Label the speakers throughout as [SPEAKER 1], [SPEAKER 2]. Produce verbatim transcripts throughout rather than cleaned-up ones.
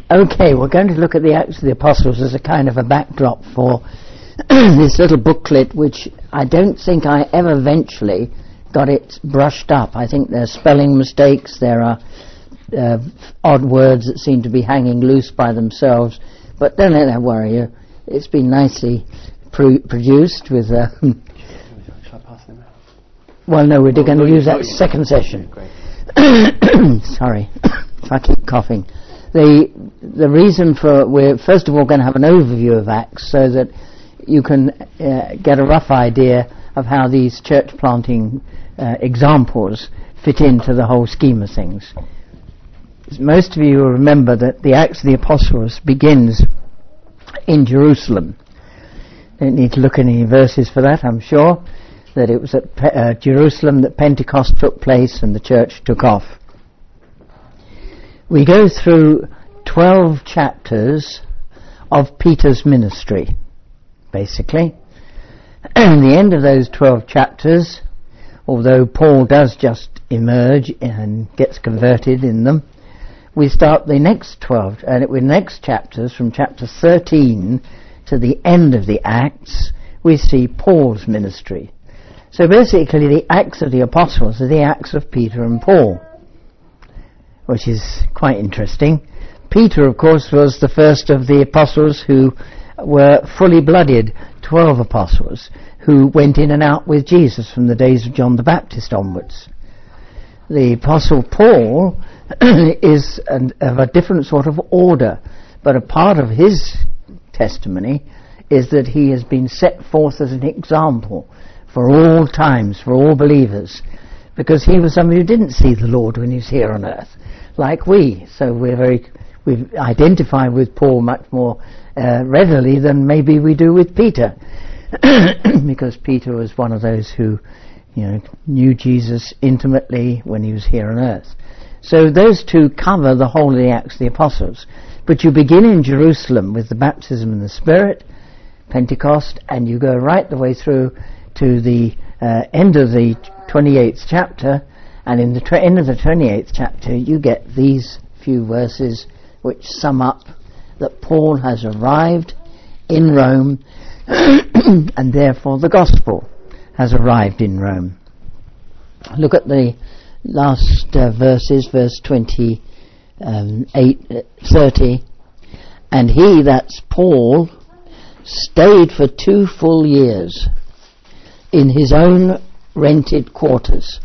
[SPEAKER 1] Okay, we're going to look at the Acts of the Apostles as a kind of a backdrop for this little booklet, which I don't think I ever eventually got it brushed up. I think there are spelling mistakes, there are uh, odd words that seem to be hanging loose by themselves, but don't let that worry you. It's been nicely pr- produced with... Uh,
[SPEAKER 2] Shall I pass them out?
[SPEAKER 1] Well, no, we're
[SPEAKER 2] Oh,
[SPEAKER 1] going to
[SPEAKER 2] no,
[SPEAKER 1] use
[SPEAKER 2] you-
[SPEAKER 1] that
[SPEAKER 2] oh, you-
[SPEAKER 1] second session.
[SPEAKER 2] Great.
[SPEAKER 1] Sorry, if I keep coughing. The the reason for we're first of all going to have an overview of Acts so that you can uh, get a rough idea of how these church planting uh, examples fit into the whole scheme of things. Most of you will remember that the Acts of the Apostles begins in Jerusalem. Don't need to look at any verses for that, I'm sure. That it was at uh, Jerusalem that Pentecost took place and the church took off. We go through twelve chapters of Peter's ministry, basically. And the end of those twelve chapters, although Paul does just emerge and gets converted in them, we start the next twelve, and uh, with next chapters from chapter thirteen to the end of the Acts, we see Paul's ministry. So basically the Acts of the Apostles are the Acts of Peter and Paul, which is quite interesting. Peter, of course, was the first of the apostles who were fully blooded, twelve apostles, who went in and out with Jesus from the days of John the Baptist onwards. The Apostle Paul is an, of a different sort of order, but a part of his testimony is that he has been set forth as an example for all times, for all believers, because he was somebody who didn't see the Lord when he was here on earth, like we. So we're very, we identify with Paul much more uh, readily than maybe we do with Peter, because Peter was one of those who, you know, knew Jesus intimately when he was here on earth. So those two cover the whole of the Acts of the Apostles. But you begin in Jerusalem with the baptism in the Spirit, Pentecost, and you go right the way through to the uh, end of the twenty-eighth chapter, and in the tra- end of the twenty-eighth chapter you get these few verses which sum up that Paul has arrived in Rome and therefore the gospel has arrived in Rome. Look at the last uh, verses, verse twenty-eight, uh, thirty. And he, that's Paul, stayed for two full years in his own rented quarters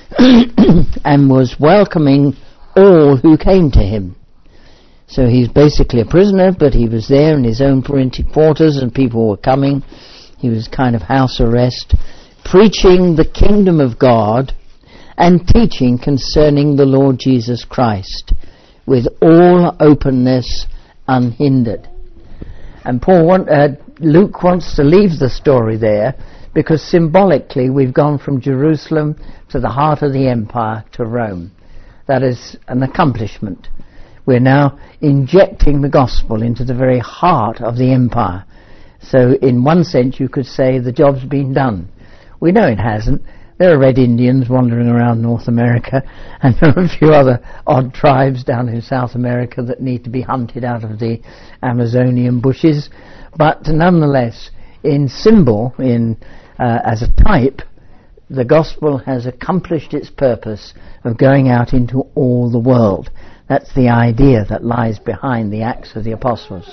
[SPEAKER 1] and was welcoming all who came to him. So he's basically a prisoner, but he was there in his own rented quarters and people were coming. He was kind of house arrest, preaching the kingdom of God and teaching concerning the Lord Jesus Christ with all openness unhindered. And Paul want, uh, Luke wants to leave the story there because symbolically we've gone from Jerusalem to the heart of the empire to Rome. That is an accomplishment. We're now injecting the gospel into the very heart of the empire. So in one sense you could say the job's been done. We know it hasn't. There are Red Indians wandering around North America, and there are a few other odd tribes down in South America that need to be hunted out of the Amazonian bushes. But nonetheless, in symbol, in uh, as a type, the gospel has accomplished its purpose of going out into all the world. That's the idea that lies behind the Acts of the Apostles.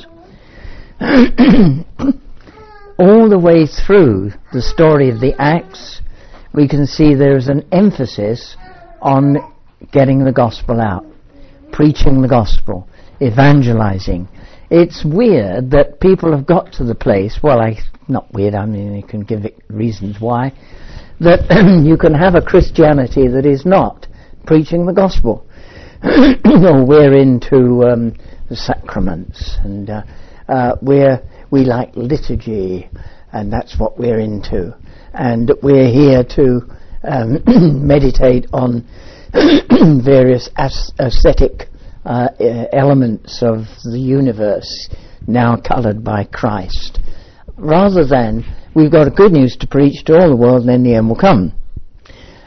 [SPEAKER 1] All the way through the story of the Acts, we can see there's an emphasis on getting the gospel out, preaching the gospel, evangelizing. It's weird that people have got to the place, well, I, not weird, I mean, you can give it reasons why, that you can have a Christianity that is not preaching the gospel. Well, we're into um, the sacraments, and uh, uh, we're, we like liturgy, and that's what we're into. And we're here to um, meditate on various as- aesthetic uh, elements of the universe now coloured by Christ, rather than we've got good news to preach to all the world and then the end will come.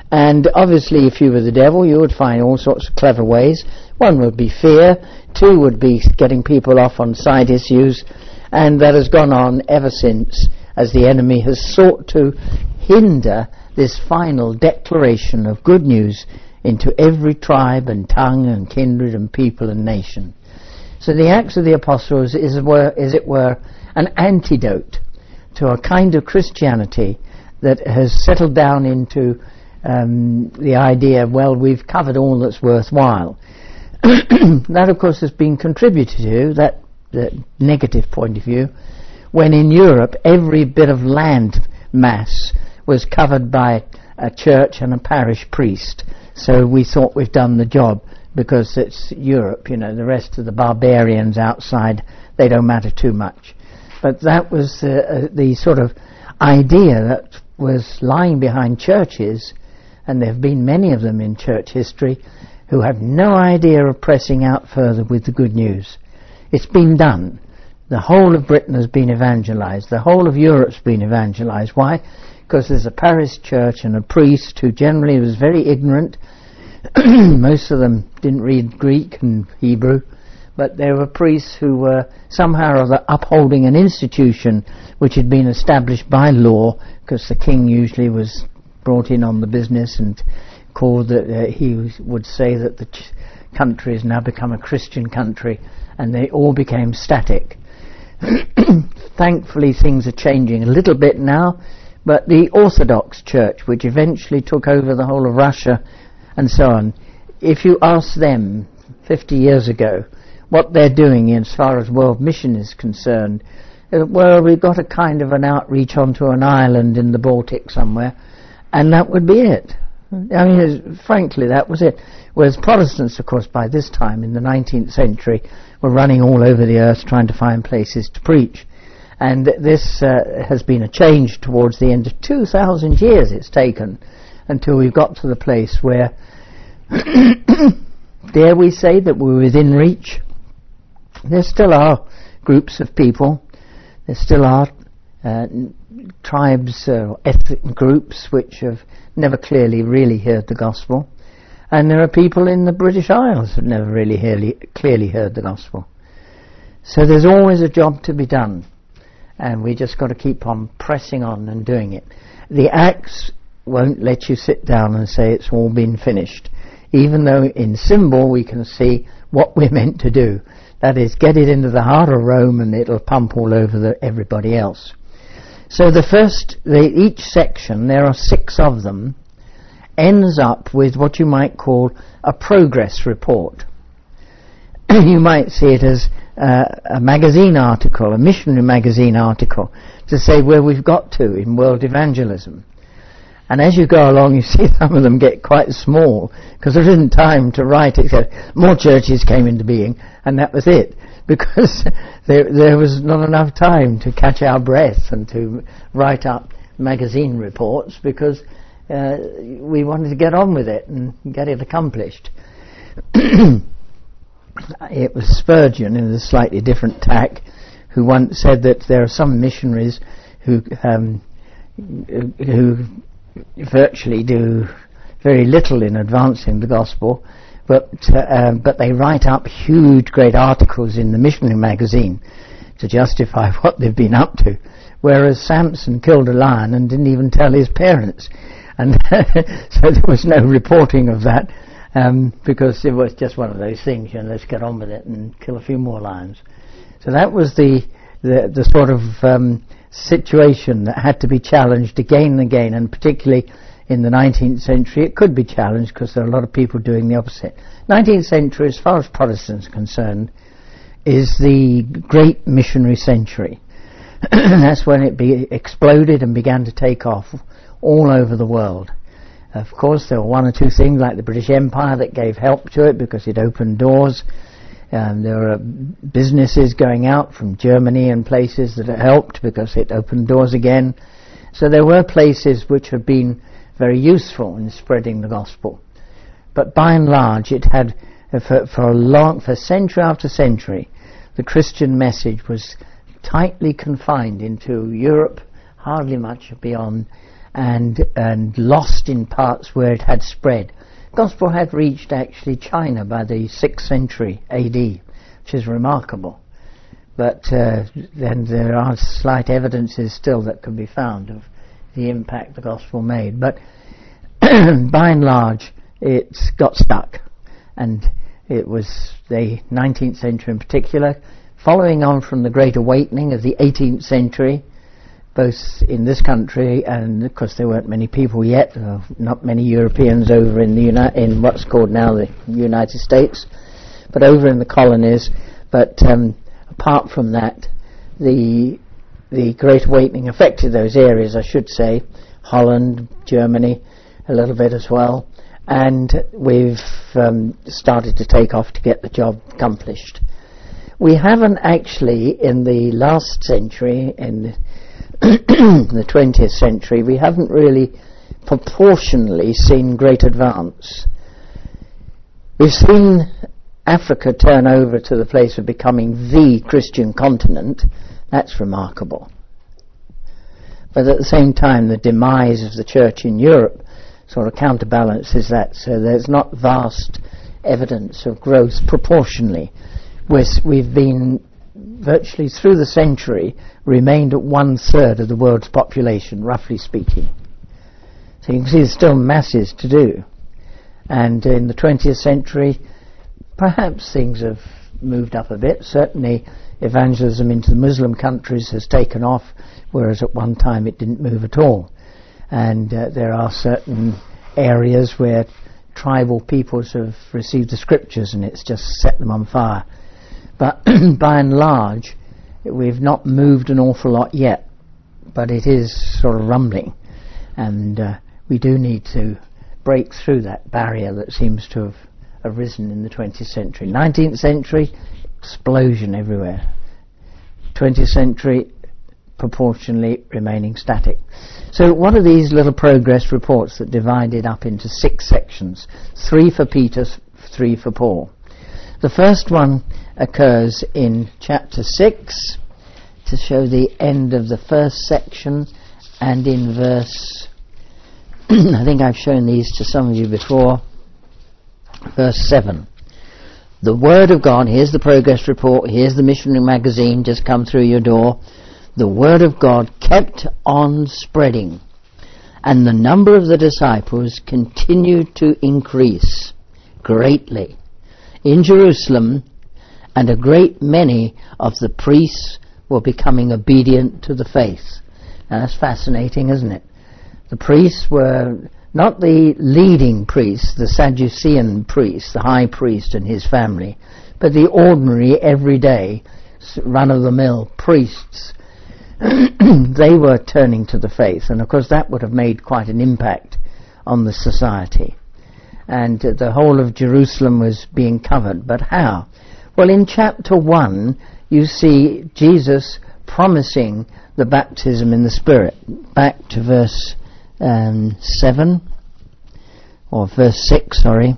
[SPEAKER 1] And obviously, if you were the devil, you would find all sorts of clever ways. One would be fear, two would be getting people off on side issues, and that has gone on ever since, as the enemy has sought to hinder this final declaration of good news into every tribe and tongue and kindred and people and nation. So the Acts of the Apostles is, as it were, an antidote to a kind of Christianity that has settled down into um, the idea of, well, we've covered all that's worthwhile. That, of course, has been contributed to, that, that negative point of view, when in Europe every bit of land mass was covered by a church and a parish priest. So we thought we've done the job, because it's Europe, you know, the rest of the barbarians outside, they don't matter too much. But that was uh, uh, the sort of idea that was lying behind churches, and there have been many of them in church history, who have no idea of pressing out further with the good news. It's been done. The whole of Britain has been evangelized. The whole of Europe's been evangelized. Why? Because there's a parish church and a priest who generally was very ignorant. Most of them didn't read Greek and Hebrew, but there were priests who were somehow or other upholding an institution which had been established by law, because the king usually was brought in on the business and called that uh, he would say that the ch- country has now become a Christian country, and they all became static. Thankfully things are changing a little bit now, but the Orthodox Church, which eventually took over the whole of Russia and so on, if you ask them fifty years ago what they're doing as far as world mission is concerned, uh, well, we've got a kind of an outreach onto an island in the Baltic somewhere, and that would be it. I mean, frankly, that was it. Whereas Protestants, of course, by this time in the nineteenth century, were running all over the earth trying to find places to preach. And this uh, has been a change towards the end of two thousand years it's taken until we've got to the place where, dare we say that we're within reach? There still are groups of people, there still are uh, tribes or uh, ethnic groups which have never clearly really heard the gospel, and there are people in the British Isles who have never really hearly, clearly heard the gospel. So there's always a job to be done, and we just got to keep on pressing on and doing it. The Acts won't let you sit down and say it's all been finished, even though in symbol we can see what we're meant to do. That is, get it into the heart of Rome and it'll pump all over the, everybody else. So the first, the, each section, there are six of them, ends up with what you might call a progress report. You might see it as uh, a magazine article, a missionary magazine article, to say where we've got to in world evangelism. And as you go along, you see some of them get quite small, because there isn't time to write it. More churches came into being, and that was it, because there, there was not enough time to catch our breath and to write up magazine reports, because uh, we wanted to get on with it and get it accomplished. It was Spurgeon, in a slightly different tack, who once said that there are some missionaries who um, who virtually do very little in advancing the gospel, but uh, um, but they write up huge, great articles in the missionary magazine to justify what they've been up to. Whereas Samson killed a lion and didn't even tell his parents, and so there was no reporting of that, um, because it was just one of those things. You know, let's get on with it and kill a few more lions. So that was the the, the sort of um, situation that had to be challenged again and again, and particularly in the nineteenth century it could be challenged because there are a lot of people doing the opposite. nineteenth century, as far as Protestants are concerned, is the great missionary century. That's when it be exploded and began to take off all over the world. Of course, there were one or two things like the British Empire that gave help to it because it opened doors. Um, there were businesses going out from Germany and places that it helped because it opened doors again. So there were places which have been very useful in spreading the gospel. But by and large, it had, for, for a long, for century after century, the Christian message was tightly confined into Europe, hardly much beyond, and and lost in parts where it had spread. Gospel had reached actually China by the sixth century A D, which is remarkable. But uh, then there are slight evidences still that can be found of the impact the gospel made. But by and large, it's got stuck. And it was the nineteenth century in particular, following on from the Great Awakening of the eighteenth century, both in this country, and of course there weren't many people yet, uh, not many Europeans over in the Uni- in what's called now the United States, but over in the colonies. But um, apart from that, the the Great Awakening affected those areas, I should say, Holland, Germany, a little bit as well, and we've um, started to take off to get the job accomplished. We haven't actually, in the last century, in the twentieth century, we haven't really proportionally seen great advance. We've seen Africa turn over to the place of becoming the Christian continent. That's remarkable. But at the same time, the demise of the church in Europe sort of counterbalances that, so there's not vast evidence of growth proportionally. We're, we've been virtually through the century remained at one third of the world's population, roughly speaking. So you can see there's still masses to do. And in the twentieth century, perhaps things have moved up a bit. Certainly evangelism into the Muslim countries has taken off, whereas at one time it didn't move at all. And uh, there are certain areas where tribal peoples have received the scriptures and it's just set them on fire. But by and large, we've not moved an awful lot yet, but it is sort of rumbling, and uh, we do need to break through that barrier that seems to have arisen in the twentieth century. nineteenth century, explosion everywhere. twentieth century, proportionally remaining static. So what are these little progress reports that divided up into six sections? Three for Peter, three for Paul. The first one occurs in chapter six to show the end of the first section, and in verse I think I've shown these to some of you before, verse seven. The Word of God, here's the progress report, here's the missionary magazine just come through your door. The Word of God kept on spreading, and the number of the disciples continued to increase greatly in Jerusalem, and a great many of the priests were becoming obedient to the faith. Now that's fascinating, isn't it? The priests were not the leading priests, the Sadducean priests, the high priest and his family, but the ordinary, everyday, run-of-the-mill priests. They were turning to the faith, and of course that would have made quite an impact on the society. And uh, the whole of Jerusalem was being covered. But how? Well, in chapter one, you see Jesus promising the baptism in the Spirit. Back to verse um, seven, or verse six, sorry.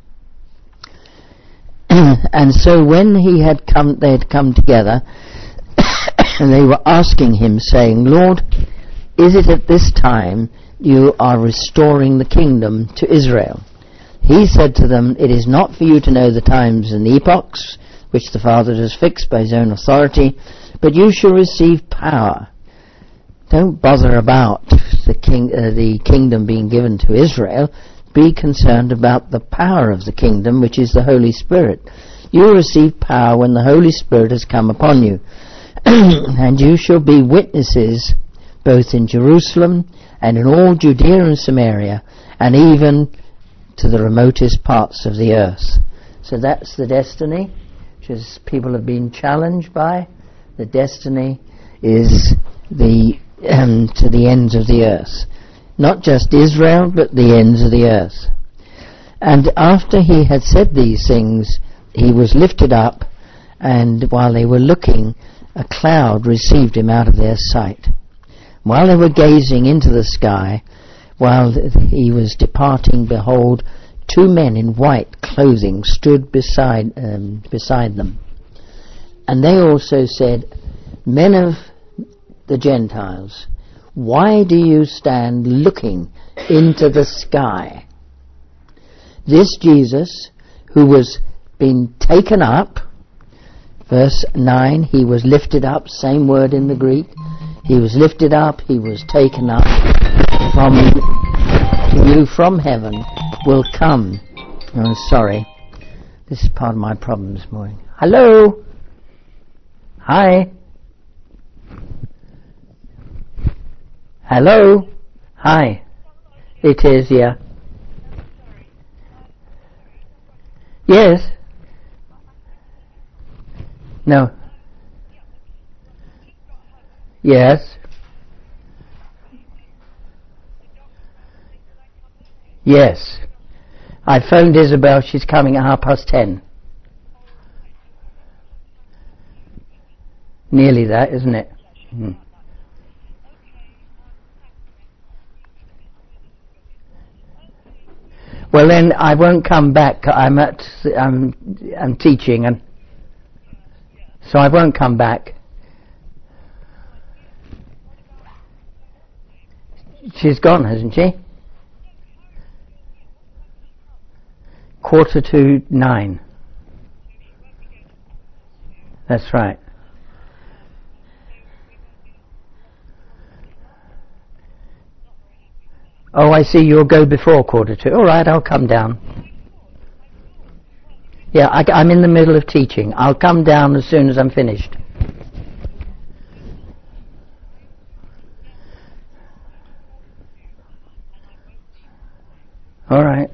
[SPEAKER 1] And so when he had come, they had come together, and they were asking him, saying, Lord, is it at this time you are restoring the kingdom to Israel? He said to them, it is not for you to know the times and the epochs which the Father has fixed by his own authority, but you shall receive power. Don't bother about the king, uh, the kingdom being given to Israel. Be concerned about the power of the kingdom, which is the Holy Spirit. You will receive power when the Holy Spirit has come upon you. And you shall be witnesses both in Jerusalem and in all Judea and Samaria, and even to the remotest parts of the earth. So that's the destiny, which is people have been challenged by. The destiny is the um, to the ends of the earth. Not just Israel, but the ends of the earth. And after he had said these things, he was lifted up, and while they were looking, a cloud received him out of their sight. While they were gazing into the sky, while he was departing, behold, two men in white clothing stood beside um, beside them. And they also said, Men of the Gentiles, Why do you stand looking into the sky? This Jesus, who was been taken up, verse nine, he was lifted up, same word in the Greek. He was lifted up, he was taken up from you from heaven will come. Oh, sorry. This is part of my problem this morning. Hello? Hi? Hello? Hi. It is, yeah. Yes? No. Yes? Yes. I phoned Isabel, she's coming at half past ten. Nearly that, isn't it? Hmm. Well then, I won't come back. I'm at, I'm, I'm teaching, and so I won't come back. She's gone, hasn't she? Quarter to nine. That's right. Oh, I see, you'll go before quarter to. All right, I'll come down. Yeah, I, I'm in the middle of teaching. I'll come down as soon as I'm finished. All right.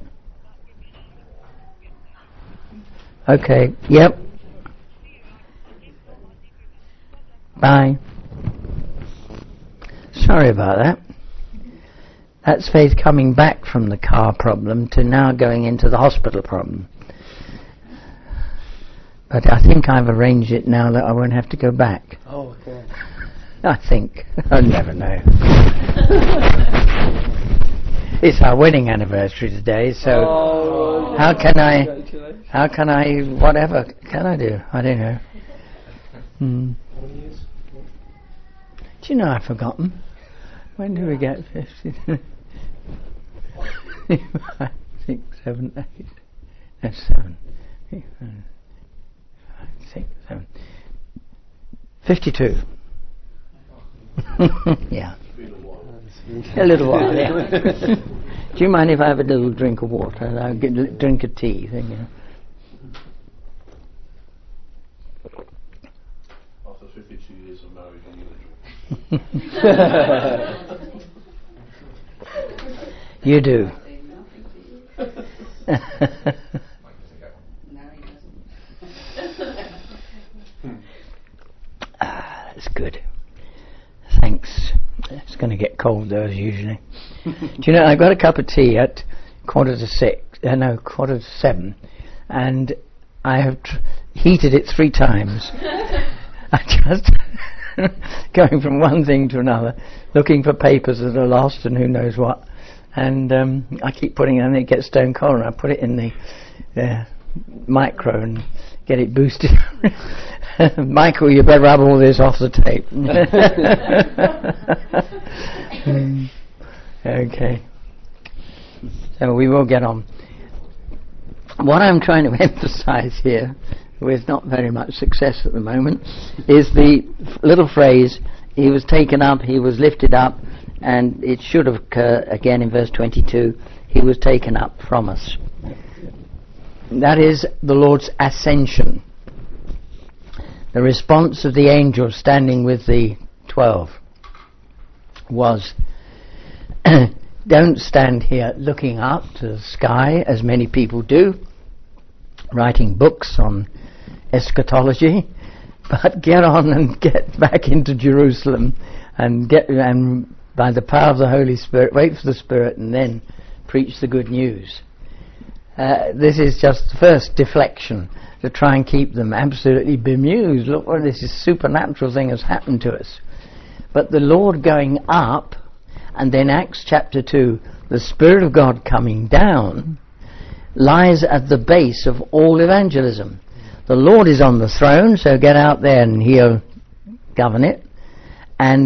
[SPEAKER 1] Okay, yep. Bye. Sorry about that. That's Faith coming back from the car problem to now going into the hospital problem. But I think I've arranged it now that I won't have to go back.
[SPEAKER 2] Oh, okay.
[SPEAKER 1] I think. I'll never know. It's our wedding anniversary today, so
[SPEAKER 2] oh,
[SPEAKER 1] how can I, how can I, whatever can I do? I don't know. Hmm. Do you know I've forgotten? When do we get fifty? Five, six, seven, eight. That's seven. Eight, seven, five, six, seven. Fifty-two. Yeah. A little while, yeah. Do you mind if I have a little drink of water? And I'll get a drink of tea, thing, you know.
[SPEAKER 3] After fifty-two years of marriage, you need a drink.
[SPEAKER 1] You do. Ah, that's good. Thanks. It's going to get cold though, as usually. Do you know, I got a cup of tea at quarter to six, uh, no, quarter to seven, and I have tr- heated it three times. I just going from one thing to another, looking for papers that are lost and who knows what, and um, I keep putting it in, and it gets stone cold, and I put it in the uh, micro and get it boosted. Michael, you better rub all this off the tape. Okay. So we will get on. What I'm trying to emphasize here, with not very much success at the moment, is the f- little phrase, he was taken up, he was lifted up, and it should occur again in verse twenty-two, he was taken up from us. That is the Lord's ascension. The response of the angel standing with the twelve was, don't stand here looking up to the sky as many people do, writing books on eschatology, but get on and get back into Jerusalem and get and by the power of the Holy Spirit, wait for the Spirit and then preach the good news. Uh, this is just the first deflection to try and keep them absolutely bemused. Look what this is, supernatural thing has happened to us. But the Lord going up, and then Acts chapter two, the Spirit of God coming down, lies at the base of all evangelism. The Lord is on the throne, so get out there and He'll govern it. And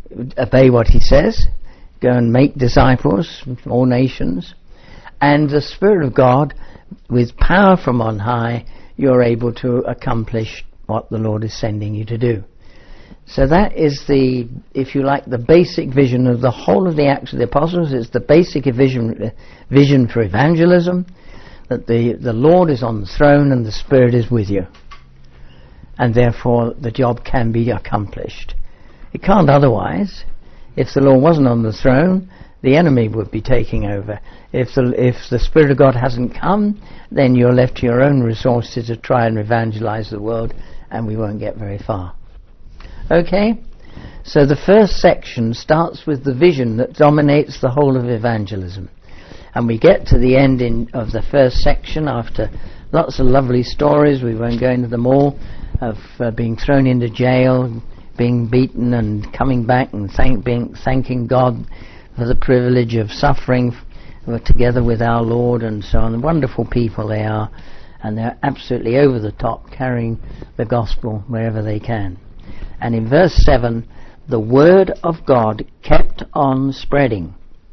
[SPEAKER 1] obey what he says, go and make disciples, all nations, and the Spirit of God, with power from on high, you're able to accomplish what the Lord is sending you to do. So that is the, if you like, the basic vision of the whole of the Acts of the Apostles. It's the basic vision, vision for evangelism, that the, the Lord is on the throne and the Spirit is with you. And therefore the job can be accomplished. It can't otherwise. If the Lord wasn't on the throne, the enemy would be taking over. If the, if the Spirit of God hasn't come, then you're left to your own resources to try and evangelize the world, and we won't get very far. Okay? So the first section starts with the vision that dominates the whole of evangelism. And we get to the end in, of the first section after lots of lovely stories, we won't go into them all, of uh, being thrown into jail, being beaten and coming back and thank, being, thanking God for the privilege of suffering f- together with our Lord and so on. Wonderful people they are, and they're absolutely over the top, carrying the gospel wherever they can. And in verse seven, the word of God kept on spreading.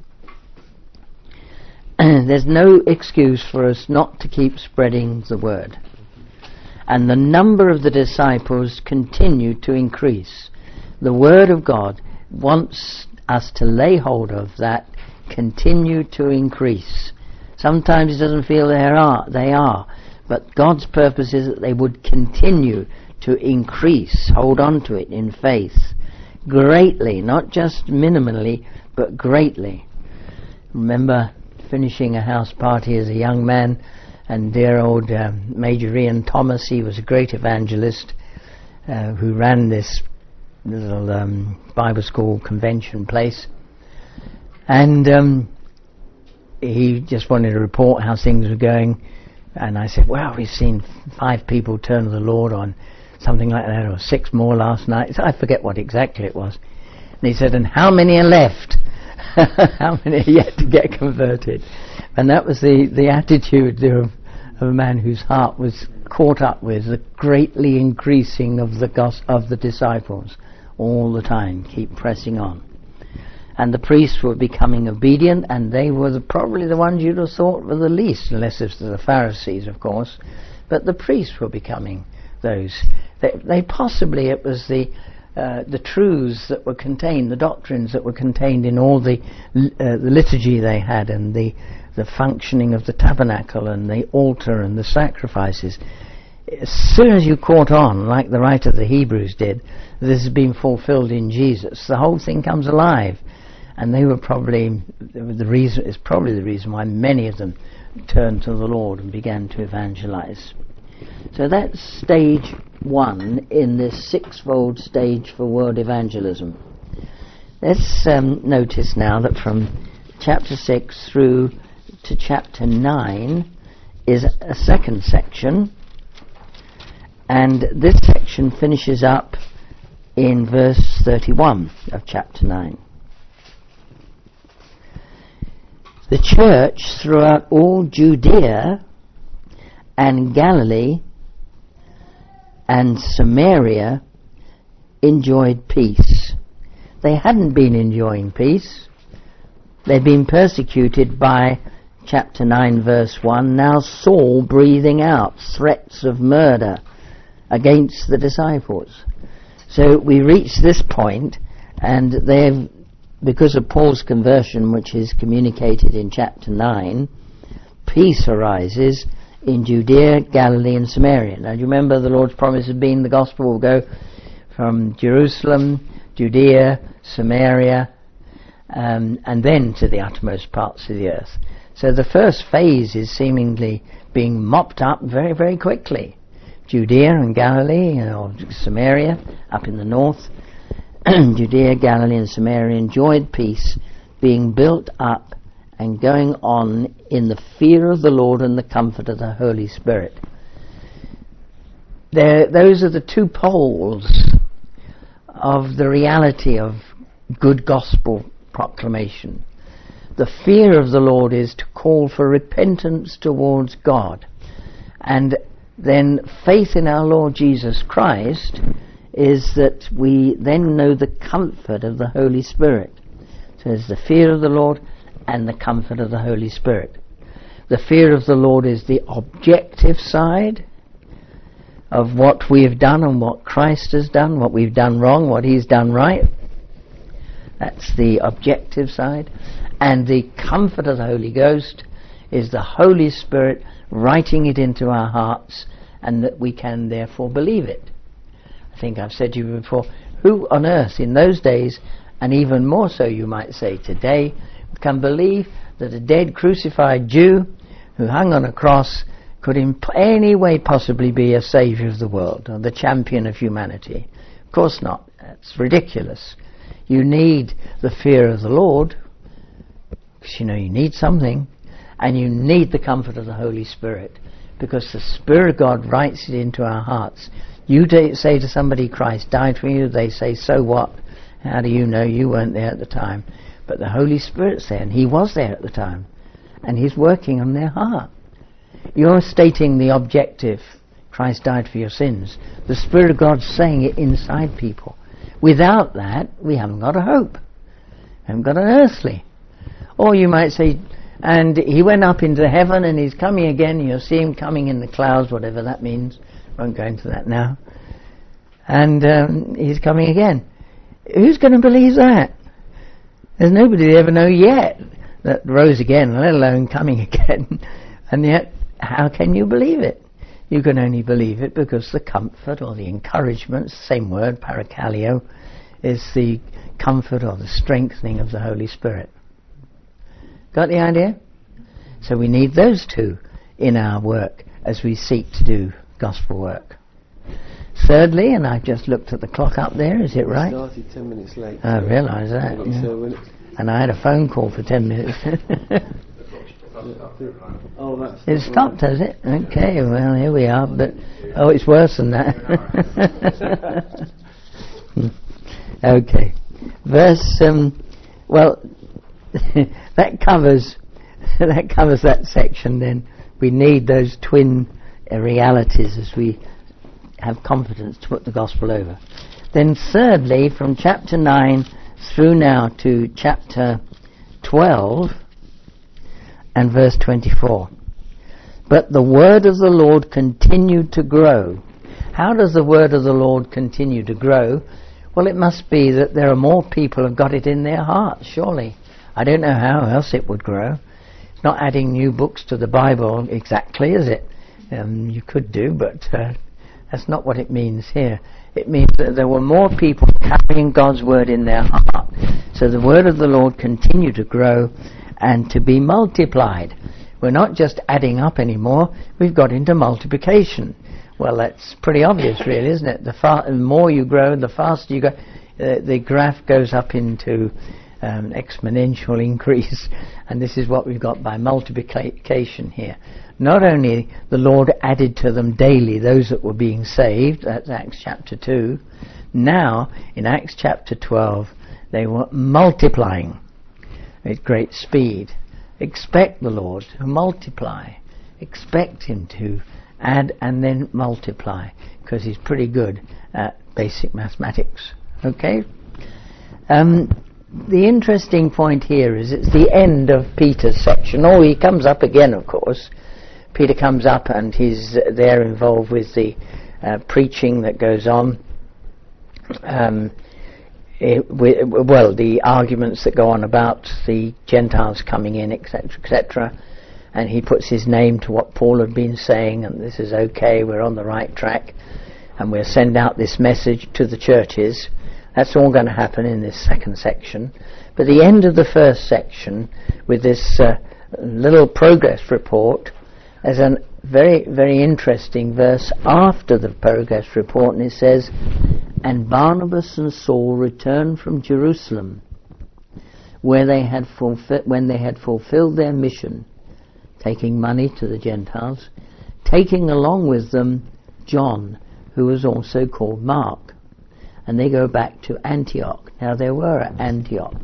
[SPEAKER 1] There's no excuse for us not to keep spreading the word. And the number of the disciples continued to increase. The word of God wants us to lay hold of that, continue to increase. Sometimes it doesn't feel they are, they are, but God's purpose is that they would continue to increase, hold on to it in faith, greatly, not just minimally, but greatly. Remember finishing a house party as a young man, and dear old uh, Major Ian Thomas, he was a great evangelist uh, who ran this little um, Bible school convention place, and um, he just wanted to report how things were going, and I said, wow, we've seen five people turn to the Lord on something like that, or six more last night. I forget what exactly it was. And he said, and how many are left? How many are yet to get converted? And that was the, the attitude of, of a man whose heart was caught up with the greatly increasing of the gos- of the disciples all the time. Keep pressing on. And the priests were becoming obedient, and they were the, probably the ones you'd have thought were the least, unless it's the Pharisees, of course. But the priests were becoming those. They, they possibly, it was the uh, the truths that were contained, the doctrines that were contained in all the uh, the liturgy they had, and the the functioning of the tabernacle and the altar and the sacrifices. As soon as you caught on, like the writer of the Hebrews did, this has been fulfilled in Jesus, the whole thing comes alive. And they were probably the reason. It's probably the reason why many of them turned to the Lord and began to evangelize. So that's stage one in this sixfold stage for world evangelism. Let's um, notice now that from chapter six through to chapter nine is a second section, and this section finishes up in verse thirty-one of chapter nine. The church throughout all Judea and Galilee and Samaria enjoyed peace. They hadn't been enjoying peace. They'd been persecuted by, chapter nine verse one, now Saul breathing out threats of murder against the disciples. So we reach this point, and they've, because of Paul's conversion, which is communicated in chapter nine, peace arises in Judea, Galilee and Samaria. Now do you remember the Lord's promise had been the gospel will go from Jerusalem, Judea, Samaria, um, and then to the uttermost parts of the earth. So the first phase is seemingly being mopped up very, very quickly. Judea and Galilee, or Samaria, up in the north, Judea, Galilee and Samaria enjoyed peace, being built up and going on in the fear of the Lord and the comfort of the Holy Spirit. There, those are the two poles of the reality of good gospel proclamation. The fear of the Lord is to call for repentance towards God, and then faith in our Lord Jesus Christ is that we then know the comfort of the Holy Spirit. So there's the fear of the Lord and the comfort of the Holy Spirit. The fear of the Lord is the objective side of what we have done and what Christ has done, what we've done wrong, what he's done right. That's the objective side. And the comfort of the Holy Ghost is the Holy Spirit writing it into our hearts, and that we can therefore believe it. I think I've said to you before, who on earth in those days, and even more so you might say today, can believe that a dead crucified Jew who hung on a cross could in any way possibly be a saviour of the world or the champion of humanity? Of course not. That's ridiculous. You need the fear of the Lord, because you know you need something, and you need the comfort of the Holy Spirit, because the Spirit of God writes it into our hearts. You say to somebody, Christ died for you, they say, so what? How do you know? You weren't there at the time. But the Holy Spirit's there, and he was there at the time, and he's working on their heart. You're stating the objective, Christ died for your sins. The Spirit of God's saying it inside people. Without that, we haven't got a hope. We haven't got an earthly. Or you might say, and he went up into heaven and he's coming again. You'll see him coming in the clouds, whatever that means. I won't go into that now. And um, he's coming again. Who's going to believe that? There's nobody they ever know yet that rose again, let alone coming again. And yet, how can you believe it? You can only believe it because the comfort or the encouragement, same word, parakaleo, is the comfort or the strengthening of the Holy Spirit. Got the idea? So we need those two in our work as we seek to do gospel work. Thirdly, and I've just looked at the clock up there, is it right?
[SPEAKER 2] We started ten minutes late.
[SPEAKER 1] I realise that. Yeah. And I had a phone call for ten minutes.
[SPEAKER 2] Oh, that's
[SPEAKER 1] it stopped, has it? Okay, well, here we are. But oh, it's worse than that. Okay. Verse, um, well, that covers that covers that section. Then we need those twin realities as we have confidence to put the gospel over. Then thirdly, from chapter nine through now to chapter twelve and verse twenty-four. But the word of the Lord continued to grow. How does the word of the Lord continue to grow? Well, it must be that there are more people who have got it in their hearts, surely. I don't know how else it would grow. It's not adding new books to the Bible exactly, is it? Um, you could do, but uh, that's not what it means here. It means that there were more people carrying God's word in their heart. So the word of the Lord continued to grow and to be multiplied. We're not just adding up anymore, we've got into multiplication. Well, that's pretty obvious really, isn't it? The, far, the more you grow, the faster you go, uh, the graph goes up into um, exponential increase, and this is what we've got by multiplication here. Not only the Lord added to them daily those that were being saved, that's Acts chapter two, now in Acts chapter twelve they were multiplying at great speed. Expect the Lord to multiply. Expect him to add and then multiply, because he's pretty good at basic mathematics. Okay? Um, the interesting point here is it's the end of Peter's section. Oh, he comes up again, of course. Peter comes up and he's uh, there involved with the uh, preaching that goes on. Um, it, we, well, the arguments that go on about the Gentiles coming in, et cetera, et cetera. And he puts his name to what Paul had been saying, and this is okay, we're on the right track, and we'll send out this message to the churches. That's all going to happen in this second section. But the end of the first section, with this uh, little progress report, there's a very, very interesting verse after the progress report, and it says, "And Barnabas and Saul returned from Jerusalem, where they had fulfi- when they had fulfilled their mission, taking money to the Gentiles, taking along with them John, who was also called Mark." And they go back to Antioch. Now they were at Antioch.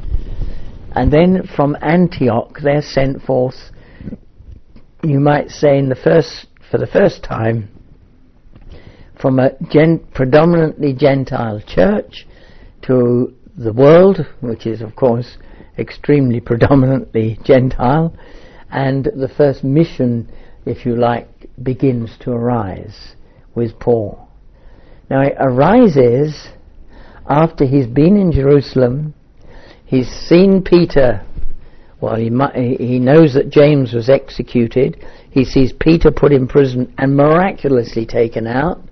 [SPEAKER 1] And then from Antioch they're sent forth, you might say, in the first, for the first time, from a gen- predominantly Gentile church to the world, which is of course extremely predominantly Gentile, and the first mission, if you like, begins to arise with Paul. Now it arises after he's been in Jerusalem, he's seen Peter, well he, mu- he knows that James was executed, he sees Peter put in prison and miraculously taken out.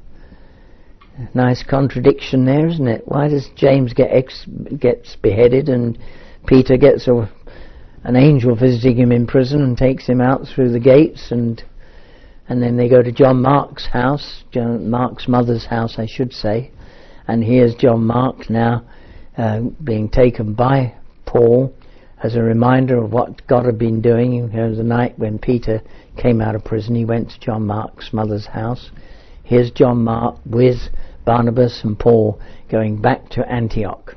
[SPEAKER 1] Nice contradiction there, isn't it? Why does James get ex- gets beheaded and Peter gets a, an angel visiting him in prison and takes him out through the gates, and and then they go to John Mark's house, John Mark's mother's house I should say, and here's John Mark now uh, being taken by Paul as a reminder of what God had been doing. You know, the night when Peter came out of prison, he went to John Mark's mother's house. Here's John Mark with Barnabas and Paul going back to Antioch.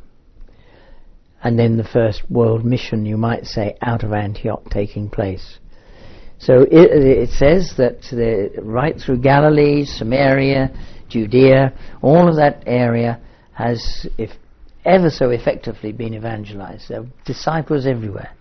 [SPEAKER 1] And then the first world mission, you might say, out of Antioch taking place. So it, it says that the, right through Galilee, Samaria, Judea, all of that area has, if ever so effectively, been evangelized. There are disciples everywhere.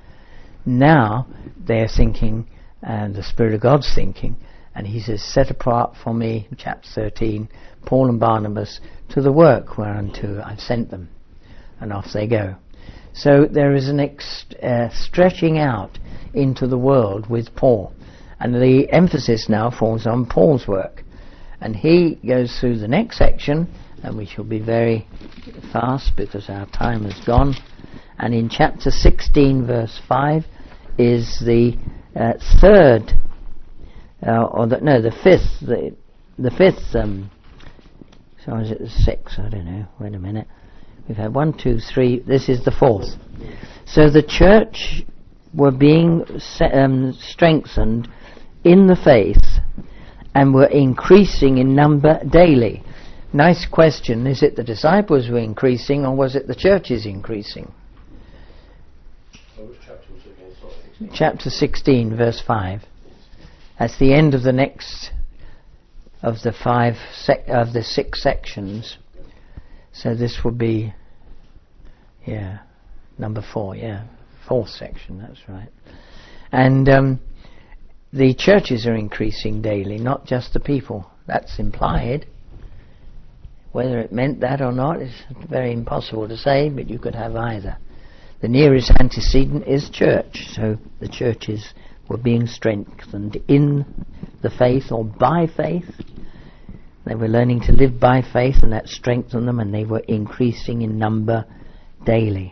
[SPEAKER 1] Now they're thinking, and the Spirit of God's thinking, and he says, set apart for me, chapter thirteen, Paul and Barnabas to the work whereunto I've sent them. And off they go. So there is an ex- uh, stretching out into the world with Paul. And the emphasis now falls on Paul's work. And he goes through the next section, and we shall be very fast because our time has gone. And in chapter sixteen, verse five, is the uh, third, uh, or the, no, the fifth, the, the fifth, um, so is it the sixth? I don't know. Wait a minute. We've had one, two, three. This is the fourth. So the church were being se- um, strengthened in the faith and were increasing in number daily. Nice question. Is it the disciples were increasing, or was it the churches increasing?
[SPEAKER 3] Oh, which chapter was it again? Sorry, sixteen.
[SPEAKER 1] Chapter sixteen, verse five. That's the end of the next of the five sec- of the six sections. So this will be, yeah, number four, yeah, fourth section, that's right. And um, the churches are increasing daily, not just the people. That's implied. Whether it meant that or not is very impossible to say, but you could have either. The nearest antecedent is church, so the churches were being strengthened in the faith or by faith. They were learning to live by faith, and that strengthened them, and they were increasing in number daily.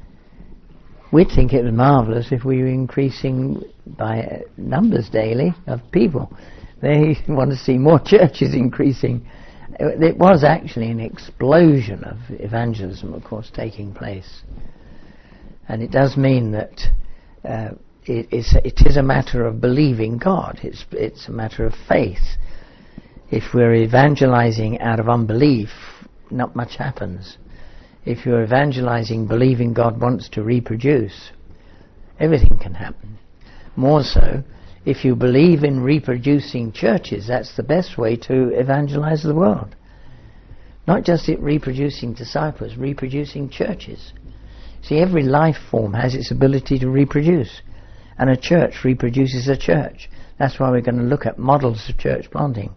[SPEAKER 1] We'd think it was marvellous if we were increasing by numbers daily of people. They want to see more churches increasing. It was actually an explosion of evangelism, of course, taking place. And it does mean that uh, it, is, it is a matter of believing God. It's, it's a matter of faith. If we're evangelizing out of unbelief, not much happens. If you're evangelizing believing God wants to reproduce, everything can happen. More so, if you believe in reproducing churches, that's the best way to evangelize the world. Not just it reproducing disciples, reproducing churches. See, every life form has its ability to reproduce, and a church reproduces a church. That's why we're going to look at models of church planting.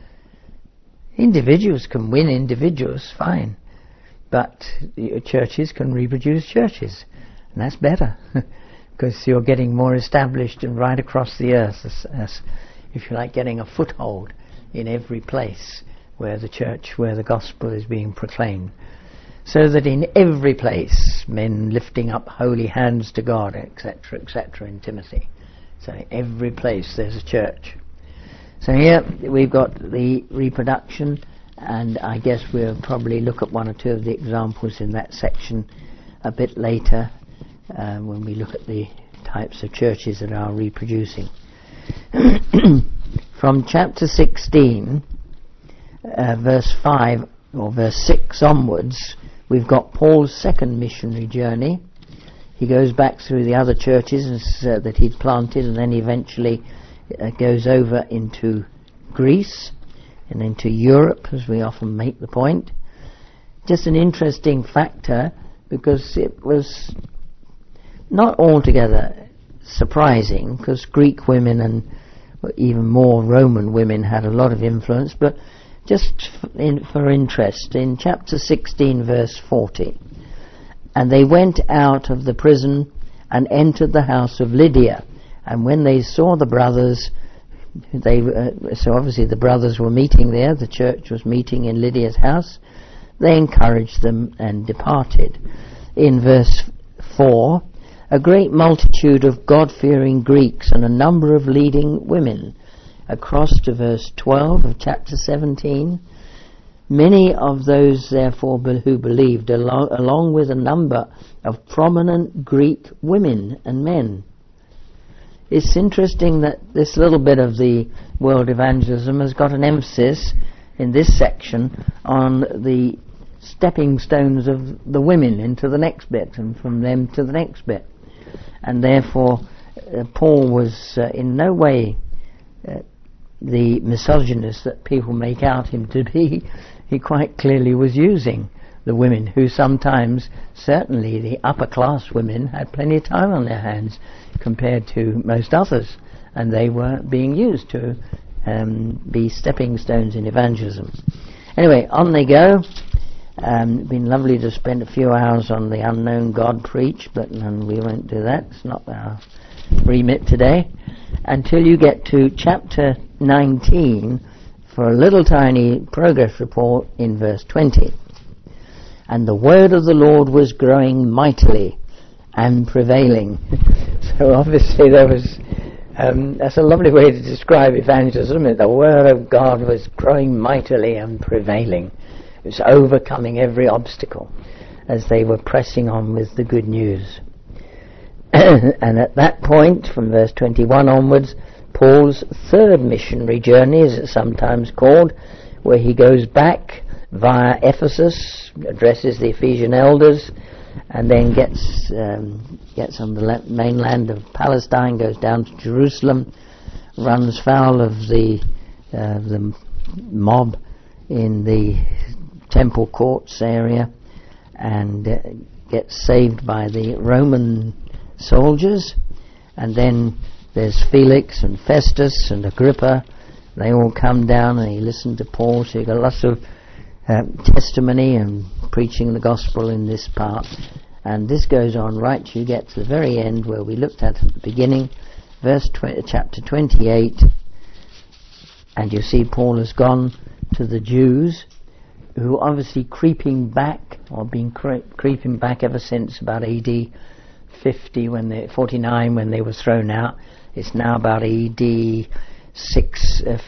[SPEAKER 1] Individuals can win individuals, fine, but churches can reproduce churches, and that's better because you're getting more established and right across the earth, as, as if you like, getting a foothold in every place where the church, where the gospel is being proclaimed, so that in every place men lifting up holy hands to God, etc, etc, in Timothy. So in every place there's a church. So here we've got the reproduction, and I guess we'll probably look at one or two of the examples in that section a bit later uh, when we look at the types of churches that are reproducing. From chapter sixteen, uh, verse five or verse six onwards, we've got Paul's second missionary journey. He goes back through the other churches uh, that he'd planted, and then eventually uh, goes over into Greece, and into Europe, as we often make the point. Just an interesting factor, because it was not altogether surprising, because Greek women and even more Roman women had a lot of influence, but just in, for interest, in chapter sixteen verse forty, and they went out of the prison and entered the house of Lydia, and when they saw the brothers, they uh, so obviously the brothers were meeting there, the church was meeting in Lydia's house, they encouraged them and departed. In verse four, a great multitude of God-fearing Greeks and a number of leading women. Across to verse twelve of chapter seventeen, many of those therefore who believed, along, along with a number of prominent Greek women and men. It's interesting that this little bit of the world evangelism has got an emphasis in this section on the stepping stones of the women into the next bit, and from them to the next bit. And therefore uh, Paul was uh, in no way uh, the misogynist that people make out him to be. He quite clearly was using the women, who sometimes, certainly the upper class women, had plenty of time on their hands compared to most others, and they were being used to um, be stepping stones in evangelism. Anyway, on they go. Um, it's been lovely to spend a few hours on the unknown God preach, but um, we won't do that. It's not our remit today. Until you get to chapter nineteen for a little tiny progress report in verse twenty. And the word of the Lord was growing mightily and prevailing. So obviously there was, um, that's a lovely way to describe evangelism. The word of God was growing mightily and prevailing. It was overcoming every obstacle as they were pressing on with the good news. And at that point, from verse twenty-one onwards, Paul's third missionary journey, as it's sometimes called, where he goes back via Ephesus, addresses the Ephesian elders, and then gets um, gets on the mainland of Palestine, goes down to Jerusalem, runs foul of the uh, the mob in the temple courts area, and uh, gets saved by the Roman soldiers. And then there's Felix and Festus and Agrippa. They all come down and he listened to Paul. So you've got lots of uh, testimony and preaching the gospel in this part. And this goes on right till you get to the very end, where we looked at at the beginning, verse tw- chapter twenty-eight. And you see Paul has gone to the Jews, who are obviously creeping back, or been cre- creeping back ever since about A D fifty, when they, forty-nine, when they were thrown out. It's now about A D six, uh,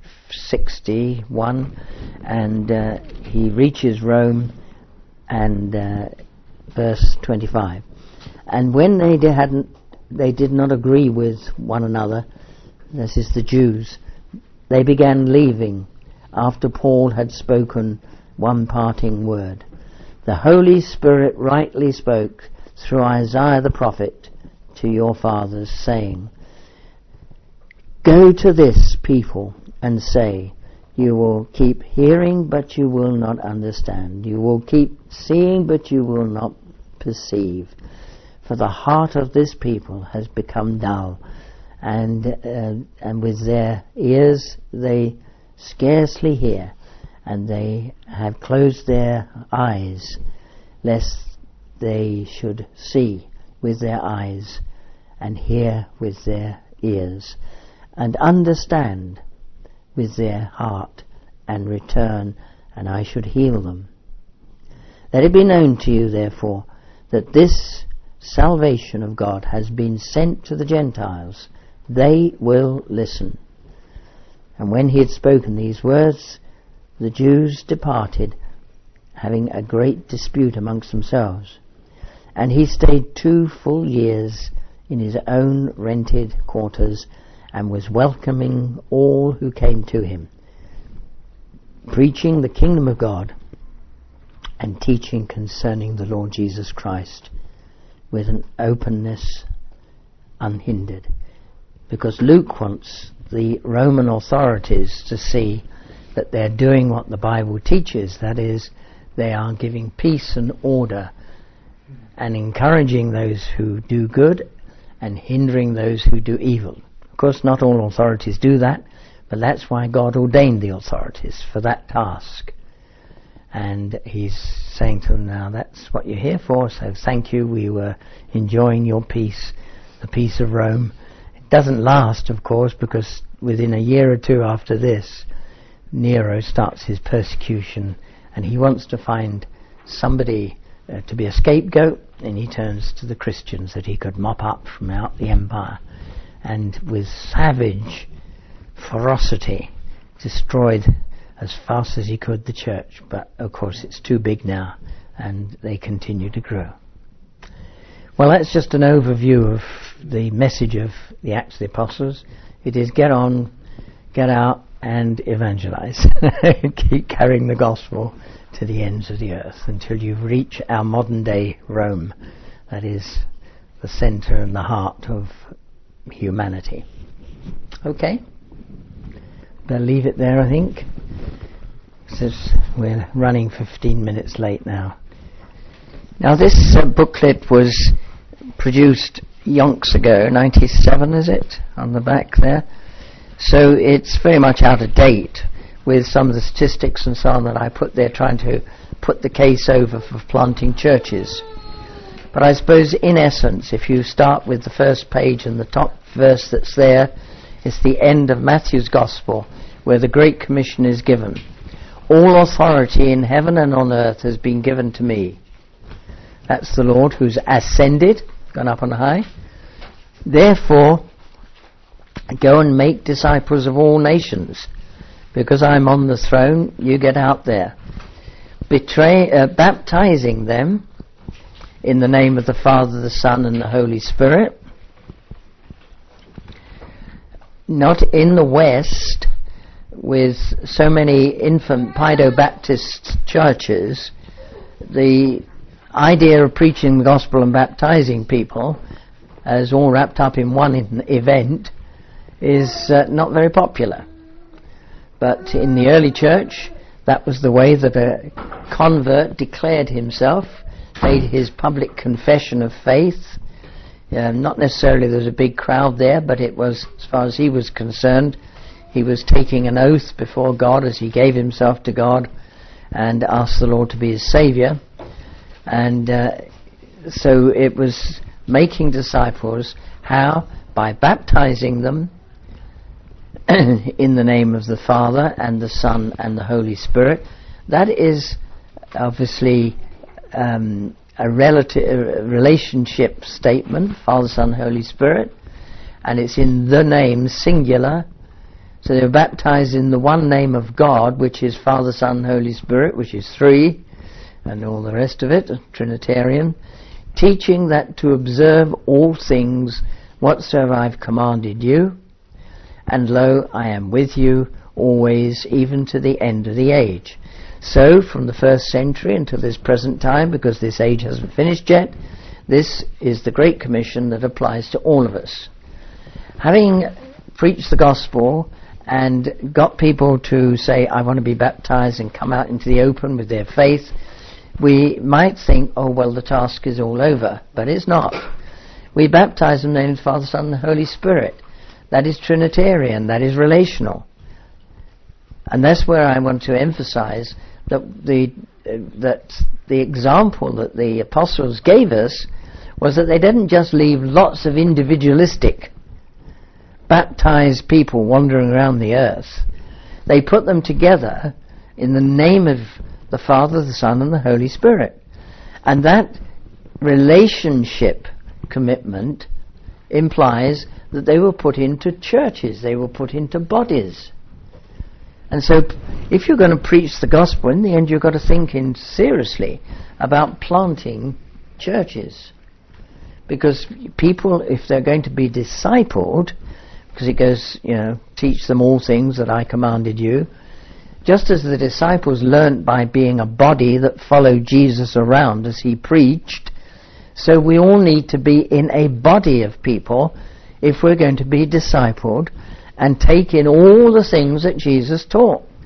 [SPEAKER 1] sixty-one, and uh, he reaches Rome, and uh, verse twenty-five. And when they did, hadn't, they did not agree with one another, this is the Jews, they began leaving after Paul had spoken one parting word. The Holy Spirit rightly spoke through Isaiah the prophet to your fathers, saying, go to this people and say, you will keep hearing, but you will not understand. You will keep seeing, but you will not perceive. For the heart of this people has become dull, and uh, and with their ears they scarcely hear, and they have closed their eyes, lest they should see with their eyes, and hear with their ears, and understand with their heart, and return, and I should heal them. Let it be known to you, therefore, that this salvation of God has been sent to the Gentiles. They will listen. And when he had spoken these words, the Jews departed, having a great dispute amongst themselves. And he stayed two full years in his own rented quarters, and was welcoming all who came to him, preaching the kingdom of God, and teaching concerning the Lord Jesus Christ with an openness unhindered. Because Luke wants the Roman authorities to see that they're doing what the Bible teaches. That is, they are giving peace and order and encouraging those who do good and hindering those who do evil. Of course, not all authorities do that, but that's why God ordained the authorities for that task. And he's saying to them now, that's what you're here for, so thank you. We were enjoying your peace, the peace of Rome. It doesn't last, of course, because within a year or two after this, Nero starts his persecution, and he wants to find somebody uh, to be a scapegoat, and he turns to the Christians that he could mop up from out the empire, and with savage ferocity destroyed as fast as he could the church. But of course it's too big now, and they continue to grow. Well, that's just an overview of the message of the Acts of the Apostles. It is get on, get out, and evangelize. Keep carrying the gospel to the ends of the earth until you reach our modern day Rome. That is the center and the heart of humanity. Okay? Better leave it there, I think. Since we're running fifteen minutes late now. Now this uh, booklet was produced yonks ago, ninety-seven is it, on the back there. So it's very much out of date with some of the statistics and so on that I put there, trying to put the case over for planting churches. But I suppose in essence, if you start with the first page and the top verse that's there, it's the end of Matthew's Gospel, where the Great Commission is given. All authority in heaven and on earth has been given to me. That's the Lord who's ascended, gone up on high. Therefore, go and make disciples of all nations. Because I'm on the throne, you get out there. Betray, uh, baptizing them in the name of the Father, the Son, and the Holy Spirit. Not in the West, with so many infant Paedo-Baptist churches, the idea of preaching the gospel and baptizing people as all wrapped up in one in- event is uh, not very popular. But in the early church, that was the way that a convert declared himself, made his public confession of faith. Uh, not necessarily there was a big crowd there, but it was, as far as he was concerned, he was taking an oath before God as he gave himself to God and asked the Lord to be his Saviour. And uh, so it was making disciples. How? By baptizing them in the name of the Father and the Son and the Holy Spirit. That is obviously um, a, relative, a relationship statement, Father, Son, Holy Spirit, and it's in the name, singular. So they're baptized in the one name of God, which is Father, Son, Holy Spirit, which is three, and all the rest of it, Trinitarian, teaching that to observe all things whatsoever I've commanded you, and lo, I am with you always, even to the end of the age. So, from the first century until this present time, because this age hasn't finished yet, this is the Great Commission that applies to all of us. Having preached the gospel and got people to say, I want to be baptized, and come out into the open with their faith, we might think, oh, well, the task is all over. But it's not. We baptize in the name of the Father, Son, and the Holy Spirit. That is Trinitarian. That is relational. And that's where I want to emphasize that the uh, that the example that the apostles gave us was that they didn't just leave lots of individualistic, baptized people wandering around the earth. They put them together in the name of the Father, the Son, and the Holy Spirit. And that relationship commitment implies that they were put into churches, they were put into bodies. And so if you're going to preach the gospel, in the end you've got to think in seriously about planting churches. Because people, if they're going to be discipled, because it goes, you know, teach them all things that I commanded you, just as the disciples learnt by being a body that followed Jesus around as he preached, so we all need to be in a body of people if we're going to be discipled and take in all the things that Jesus taught.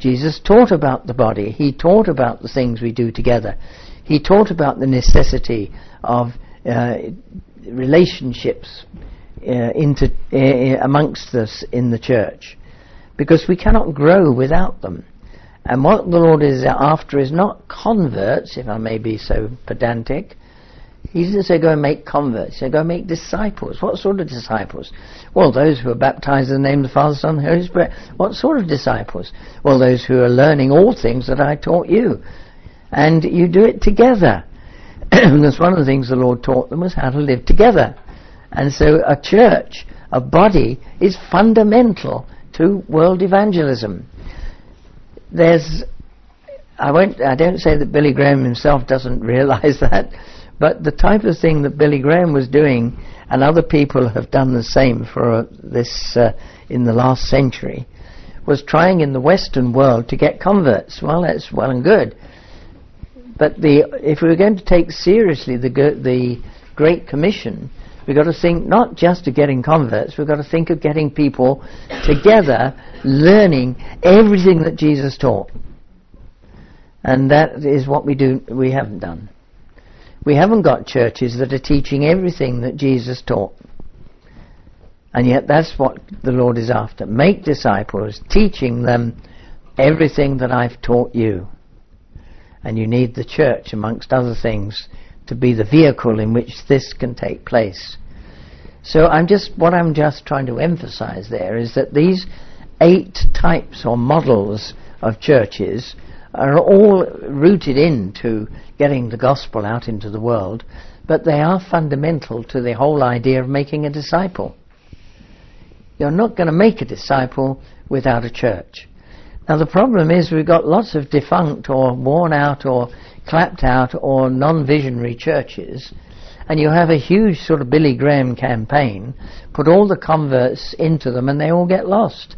[SPEAKER 1] Jesus taught about the body. He taught about the things we do together. He taught about the necessity of uh, relationships uh, into, uh, amongst us in the church, because we cannot grow without them. And what the Lord is after is not converts, if I may be so pedantic. He doesn't say go and make converts. He said go and make disciples. What sort of disciples? Well, those who are baptized in the name of the Father, Son, and Holy Spirit. What sort of disciples? Well, those who are learning all things that I taught you. And you do it together. Because one of the things the Lord taught them was how to live together. And so a church, a body, is fundamental to world evangelism. There's, I won't, I don't say that Billy Graham himself doesn't realize that, but the type of thing that Billy Graham was doing, and other people have done the same for uh, this uh, in the last century, was trying in the Western world to get converts. Well, that's well and good, but the if we were going to take seriously the the Great Commission, we've got to think not just of getting converts, we've got to think of getting people together, learning everything that Jesus taught. And that is what we do. We haven't done. We haven't got churches that are teaching everything that Jesus taught. And yet that's what the Lord is after. Make disciples, teaching them everything that I've taught you. And you need the church, amongst other things, to be the vehicle in which this can take place. So I'm just, what I'm just trying to emphasize there is that these eight types or models of churches are all rooted into getting the gospel out into the world, but they are fundamental to the whole idea of making a disciple. You're not going to make a disciple without a church. Now the problem is we've got lots of defunct or worn out or clapped out or non-visionary churches, and you have a huge sort of Billy Graham campaign, put all the converts into them and they all get lost.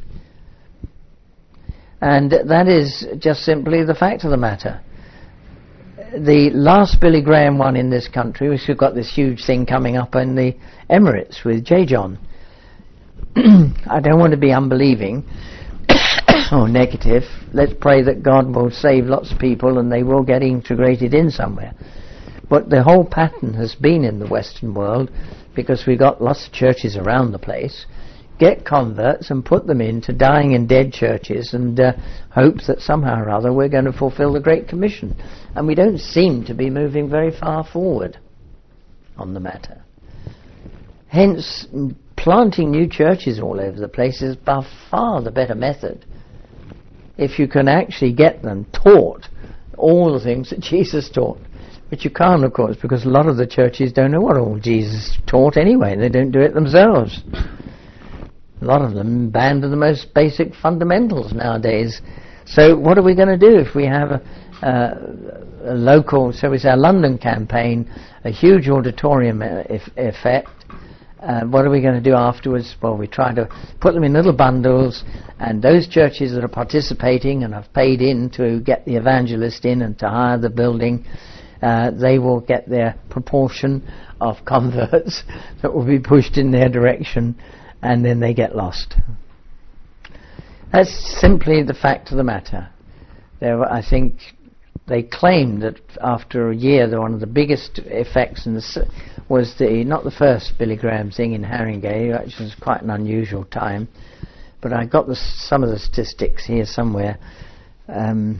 [SPEAKER 1] And that is just simply the fact of the matter. The last Billy Graham one in this country, we've got this huge thing coming up in the Emirates with J. John. I don't want to be unbelieving or negative. Let's pray that God will save lots of people and they will get integrated in somewhere. But the whole pattern has been in the Western world, because we've got lots of churches around the place, get converts and put them into dying and dead churches and uh, hope that somehow or other we're going to fulfill the Great Commission. And we don't seem to be moving very far forward on the matter. Hence, planting new churches all over the place is by far the better method, if you can actually get them taught all the things that Jesus taught. But you can't, of course, because a lot of the churches don't know what all Jesus taught anyway. They don't do it themselves. A lot of them abandon the most basic fundamentals nowadays. So what are we going to do if we have a, uh, a local, so we say a London campaign, a huge auditorium if, effect? Uh, what are we going to do afterwards? Well, we try to put them in little bundles, and those churches that are participating and have paid in to get the evangelist in and to hire the building, uh, they will get their proportion of converts that will be pushed in their direction, and then they get lost. That's simply the fact of the matter. There were, I think they claimed that after a year, the one of the biggest effects in the, was the not the first Billy Graham thing in Haringey, which was quite an unusual time, but I got the, some of the statistics here somewhere. Um,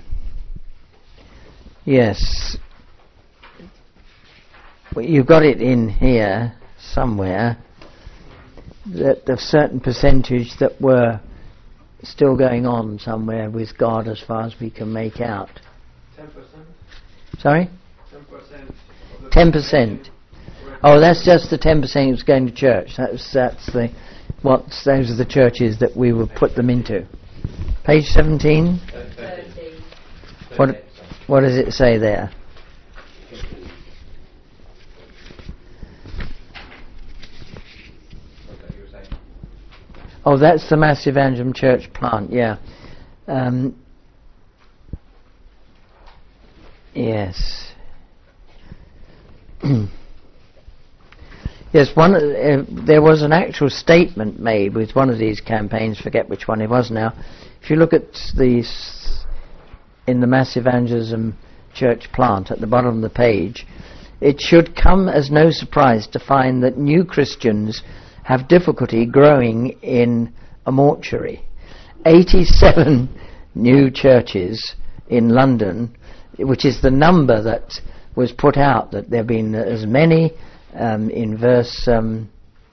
[SPEAKER 1] yes, well, you've got it in here somewhere, that a certain percentage that were still going on somewhere with God, as far as we can make out.
[SPEAKER 2] ten percent?
[SPEAKER 1] Sorry?
[SPEAKER 2] ten percent.
[SPEAKER 1] ten percent. Oh, that's just the ten percent who's going to church. That's that's the what those are the churches that we will put them into. Page seventeen.
[SPEAKER 4] thirty.
[SPEAKER 1] What what does it say there? Oh, that's the Mass Evangelium Church plant, yeah. Um, yes. Yes, one. Uh, there was an actual statement made with one of these campaigns. Forget which one it was now. If you look at these in the Mass Evangelism Church plant at the bottom of the page, it should come as no surprise to find that new Christians have difficulty growing in a mortuary. eighty-seven new churches in London, which is the number that was put out, that there have been as many um, in verse... Um,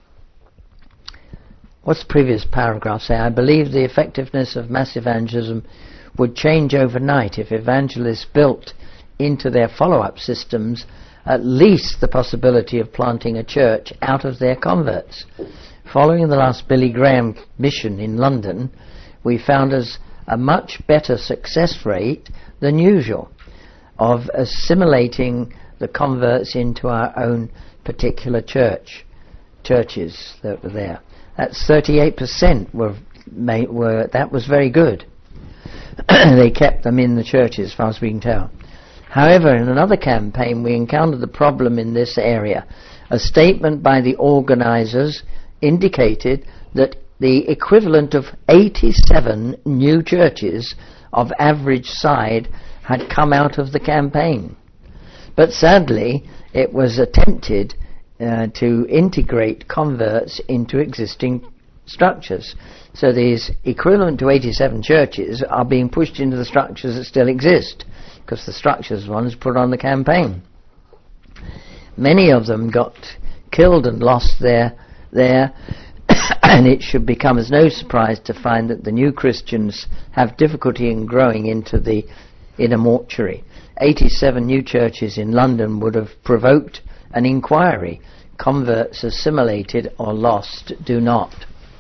[SPEAKER 1] what's the previous paragraph say? I believe the effectiveness of mass evangelism would change overnight if evangelists built into their follow-up systems at least the possibility of planting a church out of their converts. Following the last Billy Graham mission in London, we found us a much better success rate than usual of assimilating the converts into our own particular church, churches that were there. That's thirty-eight percent were, were that was very good. They kept them in the churches, as far as we can tell. However, in another campaign, we encountered the problem in this area. A statement by the organizers indicated that the equivalent of eighty-seven new churches of average size had come out of the campaign. But sadly, it was attempted uh, to integrate converts into existing structures. So these equivalent to eighty-seven churches are being pushed into the structures that still exist, because the structures ones put on the campaign. Many of them got killed and lost their there, and it should become as no surprise to find that the new Christians have difficulty in growing into the inner mortuary. eighty-seven new churches in London would have provoked an inquiry. Converts assimilated or lost do not.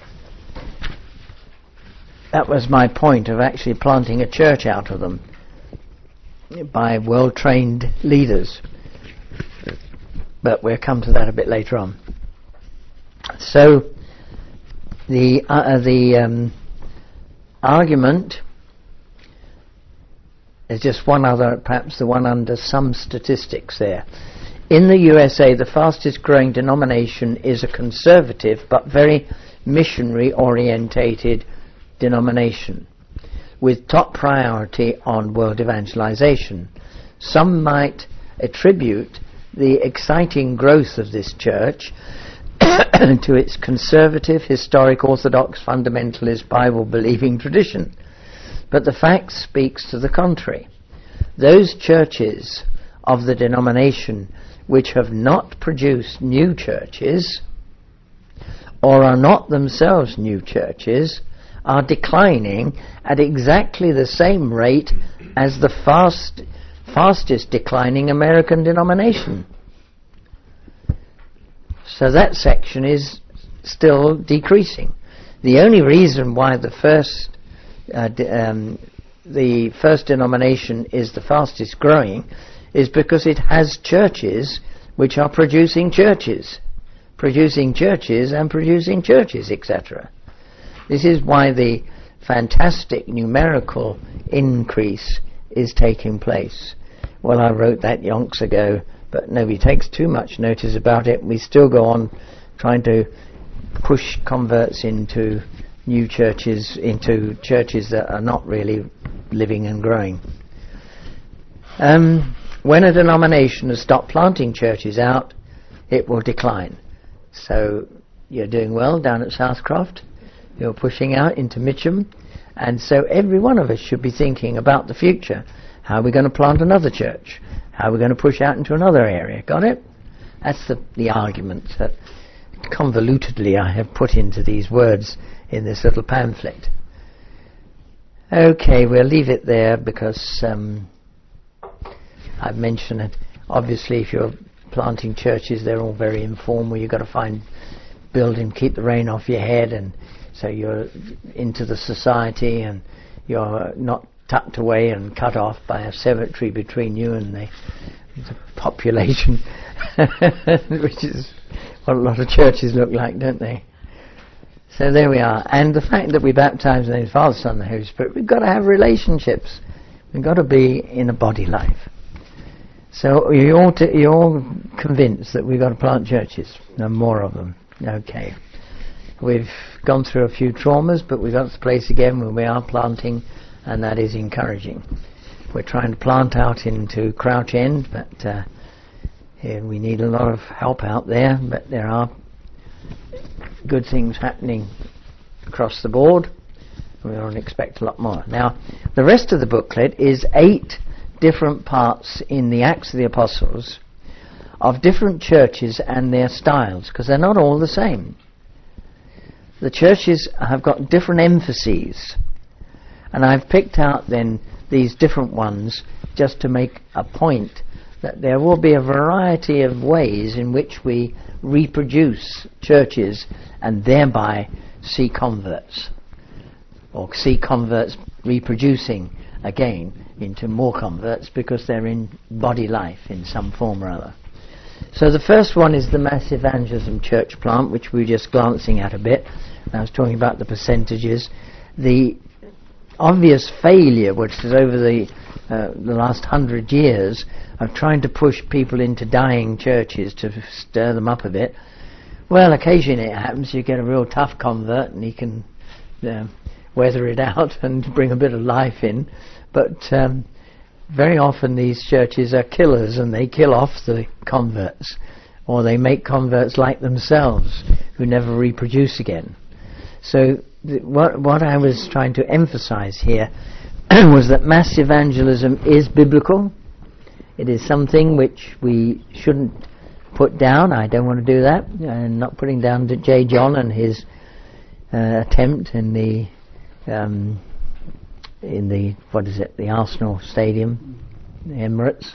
[SPEAKER 1] That was my point of actually planting a church out of them by well-trained leaders. But we'll come to that a bit later on. So the uh, the um, argument is just one other, perhaps the one under some statistics there. In the U S A, the fastest growing denomination is a conservative but very missionary orientated denomination with top priority on world evangelization. Some might attribute the exciting growth of this church to its conservative, historic, orthodox, fundamentalist, Bible-believing tradition. But the fact speaks to the contrary. Those churches of the denomination which have not produced new churches, or are not themselves new churches, are declining at exactly the same rate as the fast, fastest declining American denomination. So that section is still decreasing. The only reason why the first uh, de- um, the first denomination is the fastest growing is because it has churches which are producing churches, producing churches and producing churches, et cetera. This is why the fantastic numerical increase is taking place. Well, I wrote that yonks ago, but nobody takes too much notice about it. We still go on trying to push converts into new churches, into churches that are not really living and growing. Um, when a denomination has stopped planting churches out, it will decline. So you're doing well down at Southcroft. You're pushing out into Mitcham. And so every one of us should be thinking about the future. How are we going to plant another church? How are we going to push out into another area? Got it? That's the, the argument that convolutedly I have put into these words in this little pamphlet. Okay, we'll leave it there because um, I've mentioned it. Obviously, if you're planting churches, they're all very informal. You've got to find, build and keep the rain off your head, and so you're into the society and you're not tucked away and cut off by a cemetery between you and the, the population, which is what a lot of churches look like, don't they? So there we are. And the fact that we baptize in the name of the Father, Son, and the Holy Spirit, we've got to have relationships. We've got to be in a body life. So you're all, t- you're all convinced that we've got to plant churches, no more of them. Okay. We've gone through a few traumas, but we've got to the place again where we are planting, and that is encouraging. We're trying to plant out into Crouch End, but uh, here we need a lot of help out there, but there are good things happening across the board. We don't expect a lot more. Now, the rest of the booklet is eight different parts in the Acts of the Apostles of different churches and their styles, because they're not all the same. The churches have got different emphases, and I've picked out then these different ones just to make a point that there will be a variety of ways in which we reproduce churches and thereby see converts, or see converts reproducing again into more converts because they're in body life in some form or other. So the first one is the mass evangelism church plant, which we were just glancing at a bit. I was talking about the percentages. The obvious failure, which is over the uh, the last hundred years, of trying to push people into dying churches to stir them up a bit. Well, occasionally it happens. You get a real tough convert, and he can uh, weather it out and bring a bit of life in. But um, very often these churches are killers, and they kill off the converts, or they make converts like themselves who never reproduce again. So th- what, what I was trying to emphasize here was that mass evangelism is biblical. It is something which we shouldn't put down. I don't want to do that. I'm not putting down to J. John and his uh, attempt in the um, in the what is it? The Arsenal Stadium, the Emirates.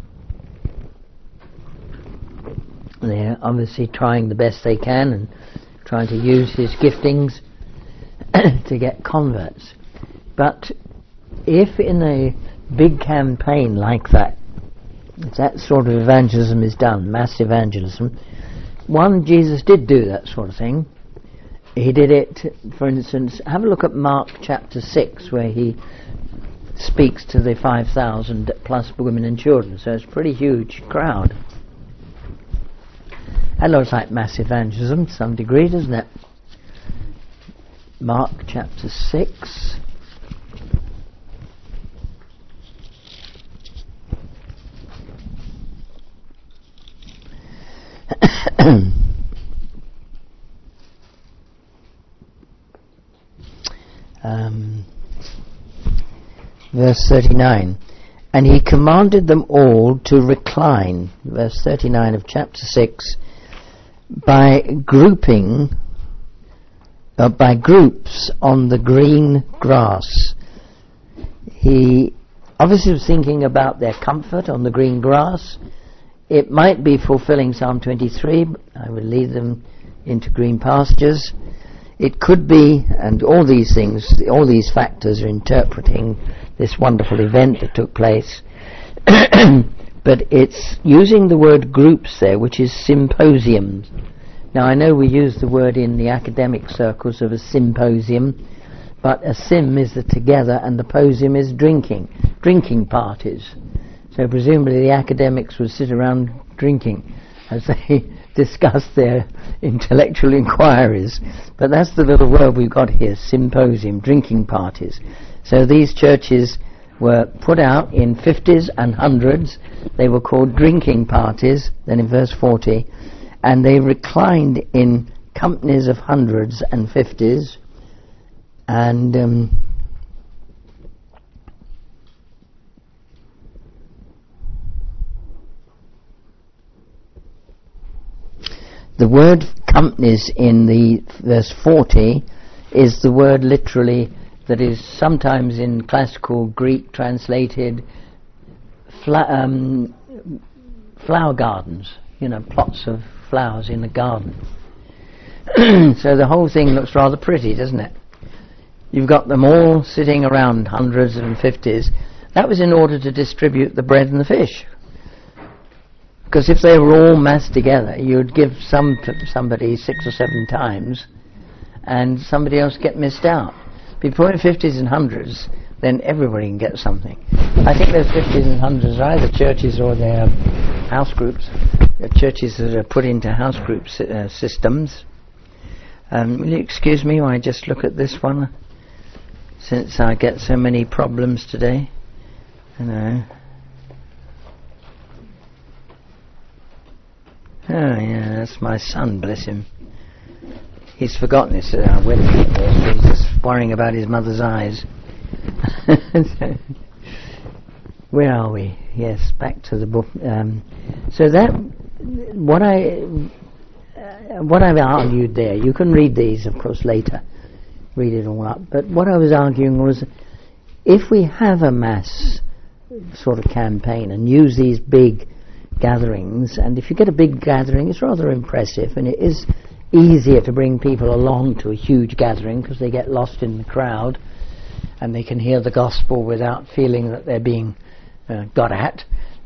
[SPEAKER 1] They're obviously trying the best they can and trying to use his giftings to get converts. But if in a big campaign like that, if that sort of evangelism is done, mass evangelism, one, Jesus did do that sort of thing. He did it, for instance, have a look at Mark chapter six, where he speaks to the five thousand plus women and children. So it's a pretty huge crowd. That looks like mass evangelism to some degree, doesn't it? Mark chapter six. um, verse thirty-nine. And he commanded them all to recline, verse thirty-nine of chapter six, by grouping, uh, by groups on the green grass. He obviously was thinking about their comfort on the green grass. It might be fulfilling Psalm twenty-three, I will lead them into green pastures. It could be, and all these things, all these factors are interpreting this wonderful event that took place. But it's using the word groups there, which is symposiums. Now I know we use the word in the academic circles of a symposium, but a sim is the together and the posium is drinking, drinking parties. So presumably the academics would sit around drinking as they discuss their intellectual inquiries. But that's the little word we've got here, symposium, drinking parties. So these churches were put out in fifties and hundreds. They were called drinking parties, then in verse forty, and they reclined in companies of hundreds and fifties, and um, the word companies in the verse forty is the word literally that is sometimes in classical Greek translated fla- um, flower gardens, you know, plots of flowers in a garden. So the whole thing looks rather pretty, doesn't it? You've got them all sitting around, hundreds and fifties. That was in order to distribute the bread and the fish. Because if they were all massed together, you'd give some to somebody six or seven times, and somebody else get missed out. Before in fifties and hundreds, then everybody can get something. I think those fifties and hundreds are either churches or they're house groups. They're churches that are put into house group uh, systems. Um, will you excuse me while I just look at this one, since I get so many problems today? You know. Oh yeah, that's my son, bless him. He's forgotten this at our wedding anniversary. He's just worrying about his mother's eyes. So, where are we? Yes, back to the book. Um, so that, what I, uh, what I've argued there, you can read these, of course, later. Read it all up. But what I was arguing was, if we have a mass sort of campaign and use these big gatherings, and if you get a big gathering, it's rather impressive, and it is easier to bring people along to a huge gathering because they get lost in the crowd and they can hear the gospel without feeling that they're being uh, got at,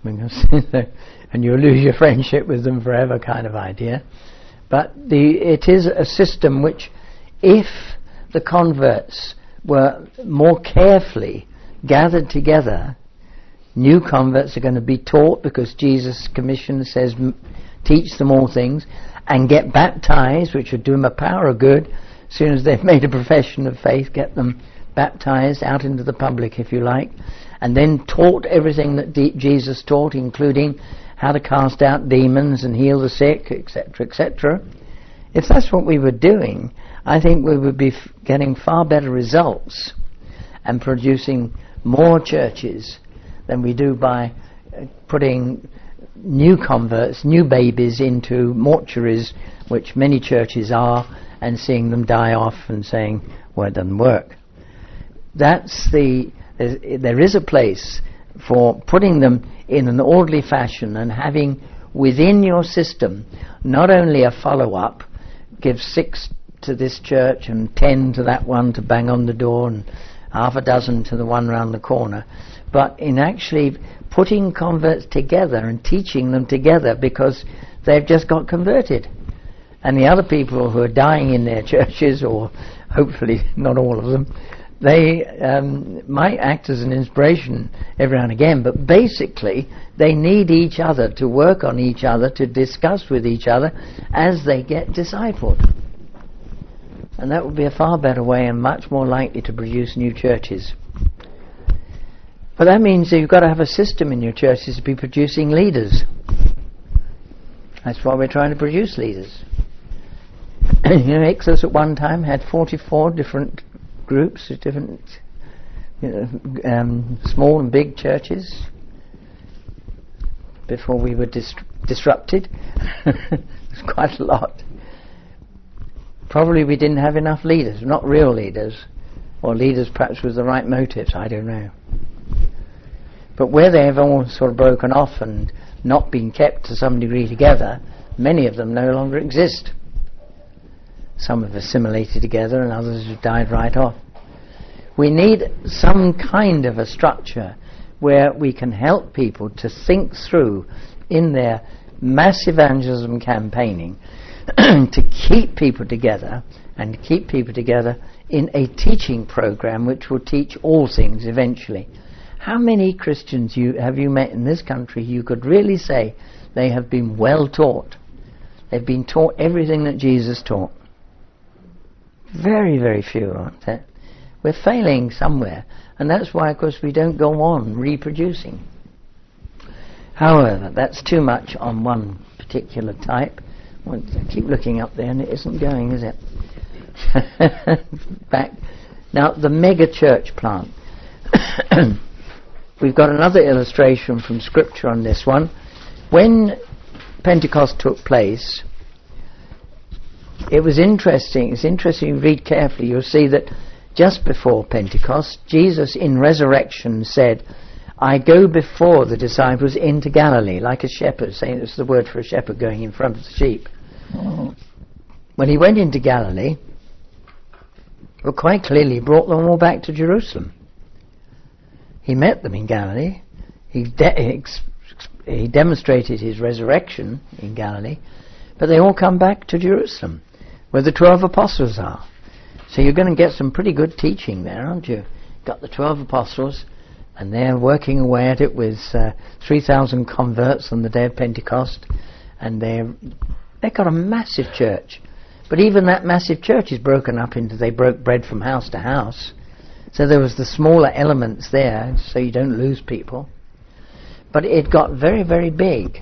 [SPEAKER 1] and you'll lose your friendship with them forever kind of idea. But the it is a system which, if the converts were more carefully gathered together, new converts are going to be taught, because Jesus' commission says teach them all things, and get baptized, which would do them a power of good. As soon as they've made a profession of faith, get them baptized out into the public, if you like, and then taught everything that D- Jesus taught, including how to cast out demons and heal the sick, etc, et cetera. If that's what we were doing, I think we would be f- getting far better results and producing more churches than we do by uh, putting new converts, new babies into mortuaries, which many churches are, and seeing them die off and saying, well, it doesn't work. That's the, there is a place for putting them in an orderly fashion and having within your system not only a follow-up, give six to this church and ten to that one to bang on the door and half a dozen to the one round the corner, but in actually putting converts together and teaching them together, because they've just got converted. And the other people who are dying in their churches, or hopefully not all of them, they um, might act as an inspiration every now and again, but basically they need each other to work on each other, to discuss with each other as they get discipled. And that would be a far better way and much more likely to produce new churches. But that means that you've got to have a system in your churches to be producing leaders. That's why we're trying to produce leaders. You know, Ixos at one time had forty-four different groups, different, you know, um, small and big churches before we were dis- disrupted. It's quite a lot. Probably we didn't have enough leaders, not real leaders, or leaders perhaps with the right motives, I don't know. But where they have all sort of broken off and not been kept to some degree together, many of them no longer exist. Some have assimilated together and others have died right off. We need some kind of a structure where we can help people to think through in their mass evangelism campaigning to keep people together, and to keep people together in a teaching program which will teach all things eventually. How many Christians you have you met in this country you could really say they have been well taught? They've been taught everything that Jesus taught. Very, very few, aren't there? We're failing somewhere, and that's why, of course, we don't go on reproducing. However, that's too much on one particular type. Well, I keep looking up there and it isn't going, is it? Back. Now, the mega church plant. We've got another illustration from Scripture on this one. When Pentecost took place, it was interesting. It's interesting, you read carefully, you'll see that just before Pentecost, Jesus in resurrection said, I go before the disciples into Galilee, like a shepherd, saying it's the word for a shepherd going in front of the sheep. Oh. When he went into Galilee, well, quite clearly he brought them all back to Jerusalem. He met them in Galilee. He, de- ex- he demonstrated his resurrection in Galilee, but they all come back to Jerusalem, where the twelve apostles are. So you're going to get some pretty good teaching there, aren't you? Got the twelve apostles, And they're working away at it with uh, three thousand converts on the day of Pentecost. And they're, they've got a massive church. But even that massive church is broken up into, they broke bread from house to house. So there was the smaller elements there, so you don't lose people. But it got very, very big.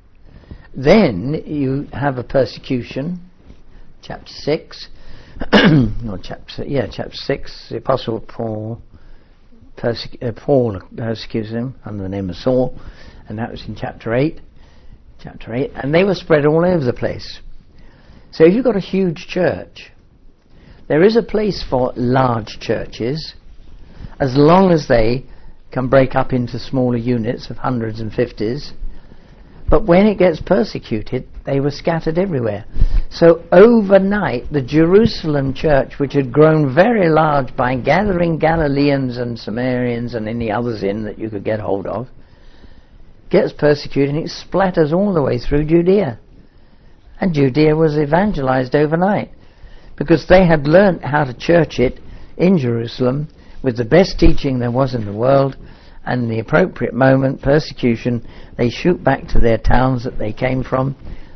[SPEAKER 1] Then you have a persecution, chapter six, or chapter, yeah, chapter six, the Apostle Paul, perse- uh, Paul persecutes him under the name of Saul, and that was in chapter eight, chapter eight, and they were spread all over the place. So if you've got a huge church, there is a place for large churches, as long as they can break up into smaller units of hundreds and fifties. But when it gets persecuted, they were scattered everywhere. So overnight, the Jerusalem church, which had grown very large by gathering Galileans and Samaritans and any others in that you could get hold of, gets persecuted and it splatters all the way through Judea. And Judea was evangelized overnight, because they had learnt how to church it in Jerusalem with the best teaching there was in the world, and the appropriate moment, persecution, they shoot back to their towns that they came from,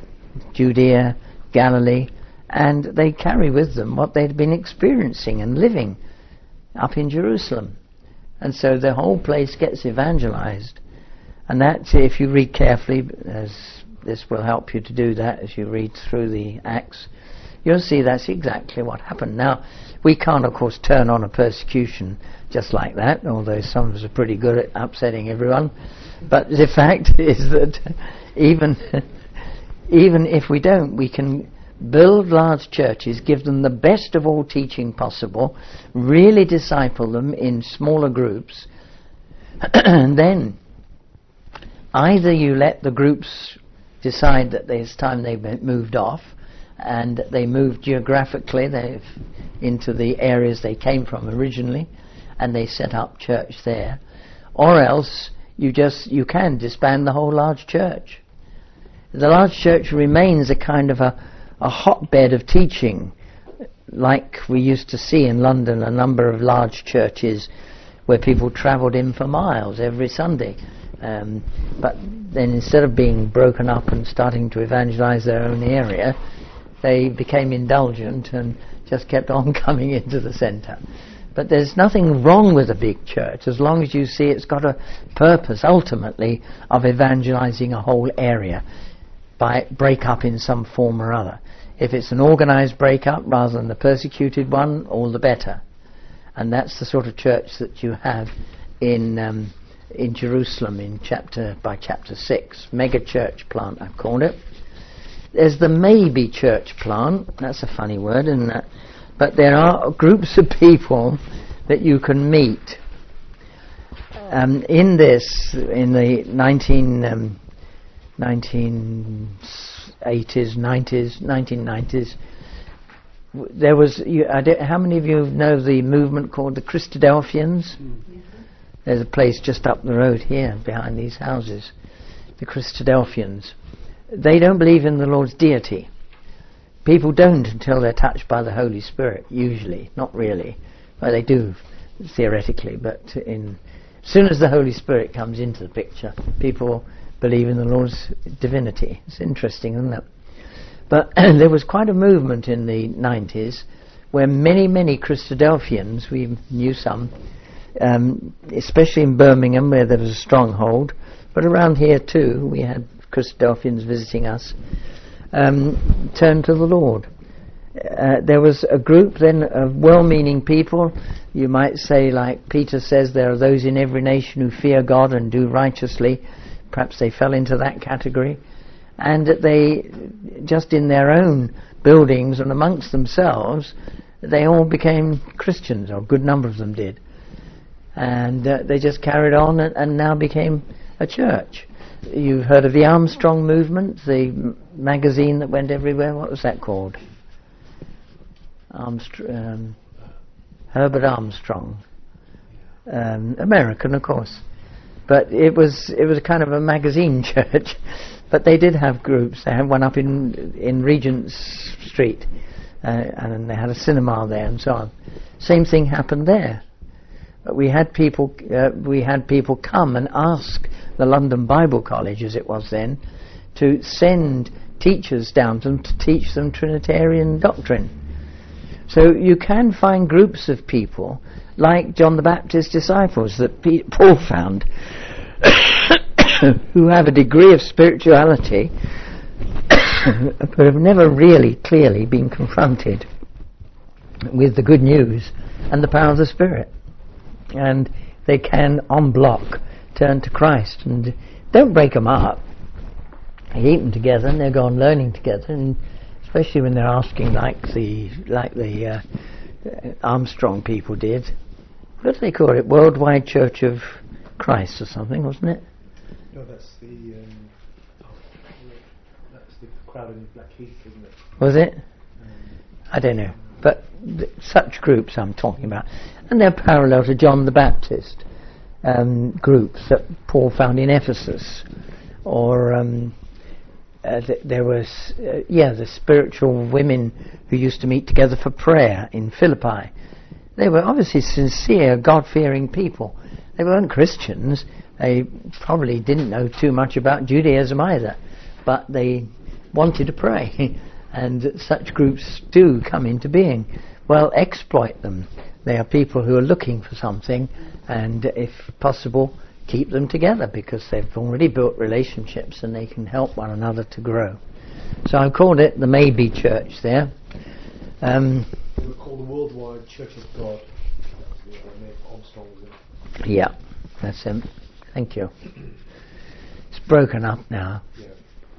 [SPEAKER 1] Judea, Galilee, and they carry with them what they'd been experiencing and living up in Jerusalem. And so the whole place gets evangelized. And that, if you read carefully, as this will help you to do that as you read through the Acts, you'll see that's exactly what happened. Now, we can't, of course, turn on a persecution just like that, although some of us are pretty good at upsetting everyone. But the fact is that even even if we don't, we can build large churches, give them the best of all teaching possible, really disciple them in smaller groups, and then either you let the groups decide that it's time they moved off, and they moved geographically they've into the areas they came from originally, and they set up church there, or else you just you can disband the whole large church. The large church remains a kind of a, a hotbed of teaching, like we used to see in London, a number of large churches where people travelled in for miles every Sunday. Um, but then instead of being broken up and starting to evangelize their own area, they became indulgent and just kept on coming into the centre. But there's nothing wrong with a big church as long as you see it's got a purpose ultimately of evangelizing a whole area by break up in some form or other. If it's an organized break up rather than the persecuted one, all the better. And that's the sort of church that you have in um, in Jerusalem in chapter by chapter six. Mega church plant, I've called it. There's the maybe church plant. That's a funny word, isn't it? But there are groups of people that you can meet. Um, in this, in the nineteen, um, nineteen eighties, nineties, nineteen nineties, there was, you, I don't, how many of you know the movement called the Christadelphians? Mm. There's a place just up the road here behind these houses, the Christadelphians. They don't believe in the Lord's deity. People don't until they're touched by the Holy Spirit, usually, not really. Well, they do, theoretically, but in, as soon as the Holy Spirit comes into the picture, people believe in the Lord's divinity. It's interesting, isn't it? But there was quite a movement in the nineties where many, many Christadelphians, we knew some, um, especially in Birmingham where there was a stronghold, but around here too, we had Christadelphians visiting us, um, turned to the Lord. Uh, there was a group then of well-meaning people, you might say, like Peter says, there are those in every nation who fear God and do righteously. Perhaps they fell into that category. And that they, just in their own buildings and amongst themselves, they all became Christians, or a good number of them did. And uh, they just carried on and, and now became a church. You've heard of the Armstrong movement, the m- magazine that went everywhere. What was that called? Armstrong, um, Herbert Armstrong. Um, American, of course. But it was it was a kind of a magazine church. But they did have groups. They had one up in in Regent Street, uh, and they had a cinema there and so on. Same thing happened there. But we had people, uh, we had people come and ask the London Bible College, as it was then, to send teachers down to them to teach them Trinitarian doctrine. So you can find groups of people like John the Baptist's disciples that P- Paul found who have a degree of spirituality but have never really clearly been confronted with the good news and the power of the Spirit. And they can, en bloc, turn to Christ. And don't break them up. Keep them together, and they go on learning together. And especially when they're asking, like the like the uh, Armstrong people did. What do they call it? Worldwide Church of Christ or something, wasn't it?
[SPEAKER 3] No, that's the um, oh, that's the crowd in Blackheath, isn't it?
[SPEAKER 1] Was it?
[SPEAKER 3] Um,
[SPEAKER 1] I don't know. But th- such groups I'm talking about. And they're parallel to John the Baptist um, groups that Paul found in Ephesus. Or um, uh, th- there was, uh, yeah, the spiritual women who used to meet together for prayer in Philippi. They were obviously sincere, God-fearing people. They weren't Christians. They probably didn't know too much about Judaism either. But they wanted to pray. And such groups do come into being. Well, exploit them. They are people who are looking for something, and if possible, keep them together, because they've already built relationships and they can help one another to grow. So I've called it the Maybe Church there. Um,
[SPEAKER 3] They were called the Worldwide Church of God. That's the uh, name Armstrong was in.
[SPEAKER 1] yeah, that's him. Thank you. It's broken up now.
[SPEAKER 3] Yeah.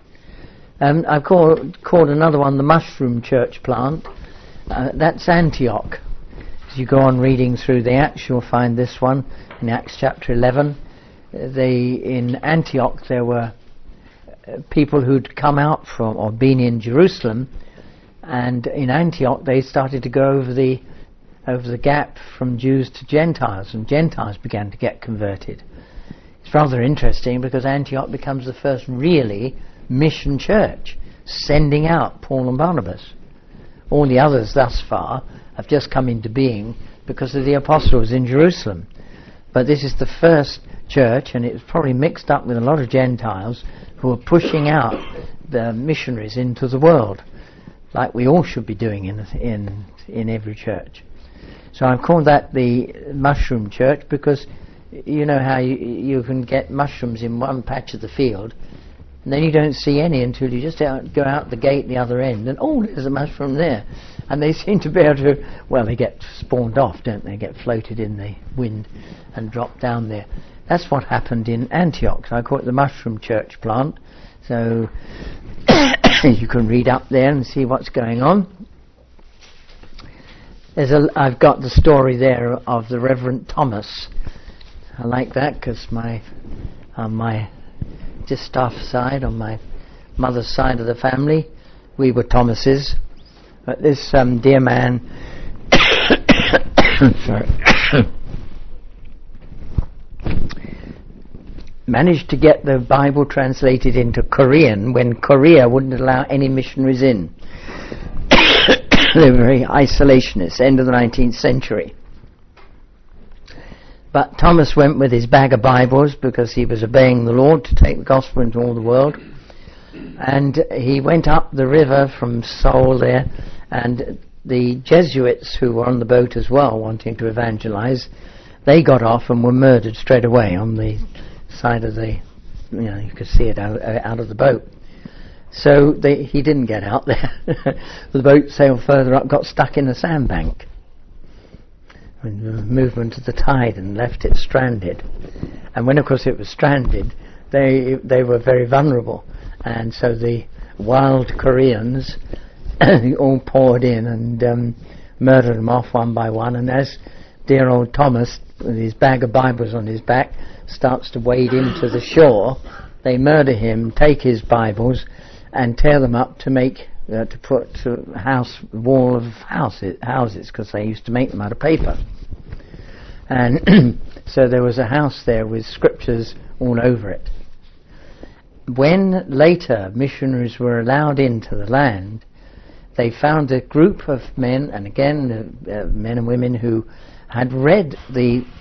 [SPEAKER 1] Um, I've called, called another one the Mushroom Church plant. Uh, that's Antioch. As you go on reading through the Acts, you'll find this one in Acts chapter eleven. Uh, they in Antioch there were uh, people who'd come out from or been in Jerusalem, and in Antioch they started to go over the over the gap from Jews to Gentiles, and Gentiles began to get converted. It's rather interesting because Antioch becomes the first really mission church, sending out Paul and Barnabas. All the others thus far have just come into being because of the apostles in Jerusalem. But this is the first church, and it was probably mixed up with a lot of Gentiles who are pushing out the missionaries into the world, like we all should be doing in in in every church. So I've called that the Mushroom Church because you know how you, you can get mushrooms in one patch of the field, and then you don't see any until you just out, go out the gate the other end, and oh, there's a mushroom there. And they seem to be able to, well, they get spawned off, don't they? Get floated in the wind and drop down there. That's what happened in Antioch. So I call it the Mushroom Church plant. So you can read up there and see what's going on. There's a, I've got the story there of the Reverend Thomas. I like that because my, uh, my just off side, on my mother's side of the family, we were Thomases. But this um, dear man sorry, managed to get the Bible translated into Korean when Korea wouldn't allow any missionaries in. They were very isolationists, end of the nineteenth century. But Thomas went with his bag of Bibles because he was obeying the Lord to take the gospel into all the world. And he went up the river from Seoul there, and the Jesuits who were on the boat as well, wanting to evangelize, they got off and were murdered straight away on the side of the, you know, you could see it out, out of the boat. So they, he didn't get out there. The boat sailed further up, got stuck in a sandbank. The movement of the tide and left it stranded. And when of course it was stranded, they they were very vulnerable, and so the wild Koreans all poured in and um, murdered them off one by one. And as dear old Thomas, with his bag of Bibles on his back, starts to wade into the shore, they murder him, take his Bibles, and tear them up to make uh, to put to house wall of houses houses because they used to make them out of paper. And so there was a house there with scriptures all over it. When later missionaries were allowed into the land, they found a group of men, and again uh, uh, men and women who had read the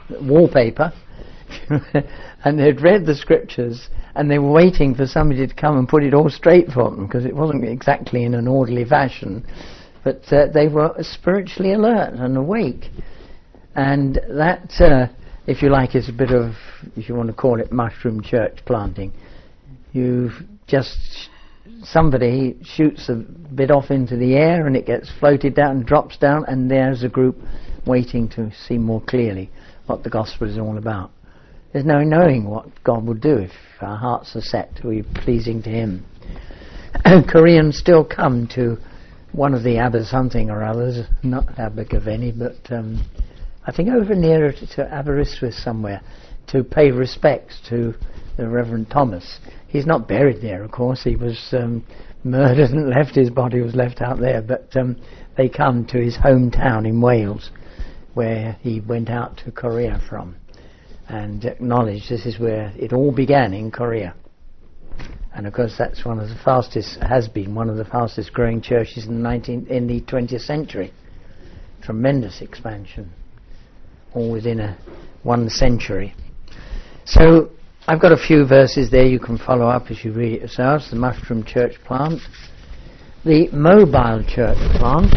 [SPEAKER 1] wallpaper, and they'd read the scriptures, and they were waiting for somebody to come and put it all straight for them, because it wasn't exactly in an orderly fashion, but uh, they were spiritually alert and awake. And that, uh, if you like, is a bit of, if you want to call it, mushroom church planting. You've just, somebody shoots a bit off into the air, and it gets floated down and drops down, and there's a group waiting to see more clearly what the gospel is all about. There's no knowing what God will do if our hearts are set to be pleasing to Him. Koreans still come to one of the Abba something or others, not Abba Gaveni, but um, I think over near to Aberystwyth somewhere, to pay respects to the Reverend Thomas. He's not buried there, of course. He was um, murdered and left. His body was left out there. But um, they come to his hometown in Wales, where he went out to Korea from, and acknowledge this is where it all began, in Korea. And of course that's one of the fastest, has been one of the fastest growing churches in the nineteenth, in the twentieth century. Tremendous expansion, all within a one century. So I've got a few verses there you can follow up as you read it yourselves. The mushroom church plant, the mobile church plant.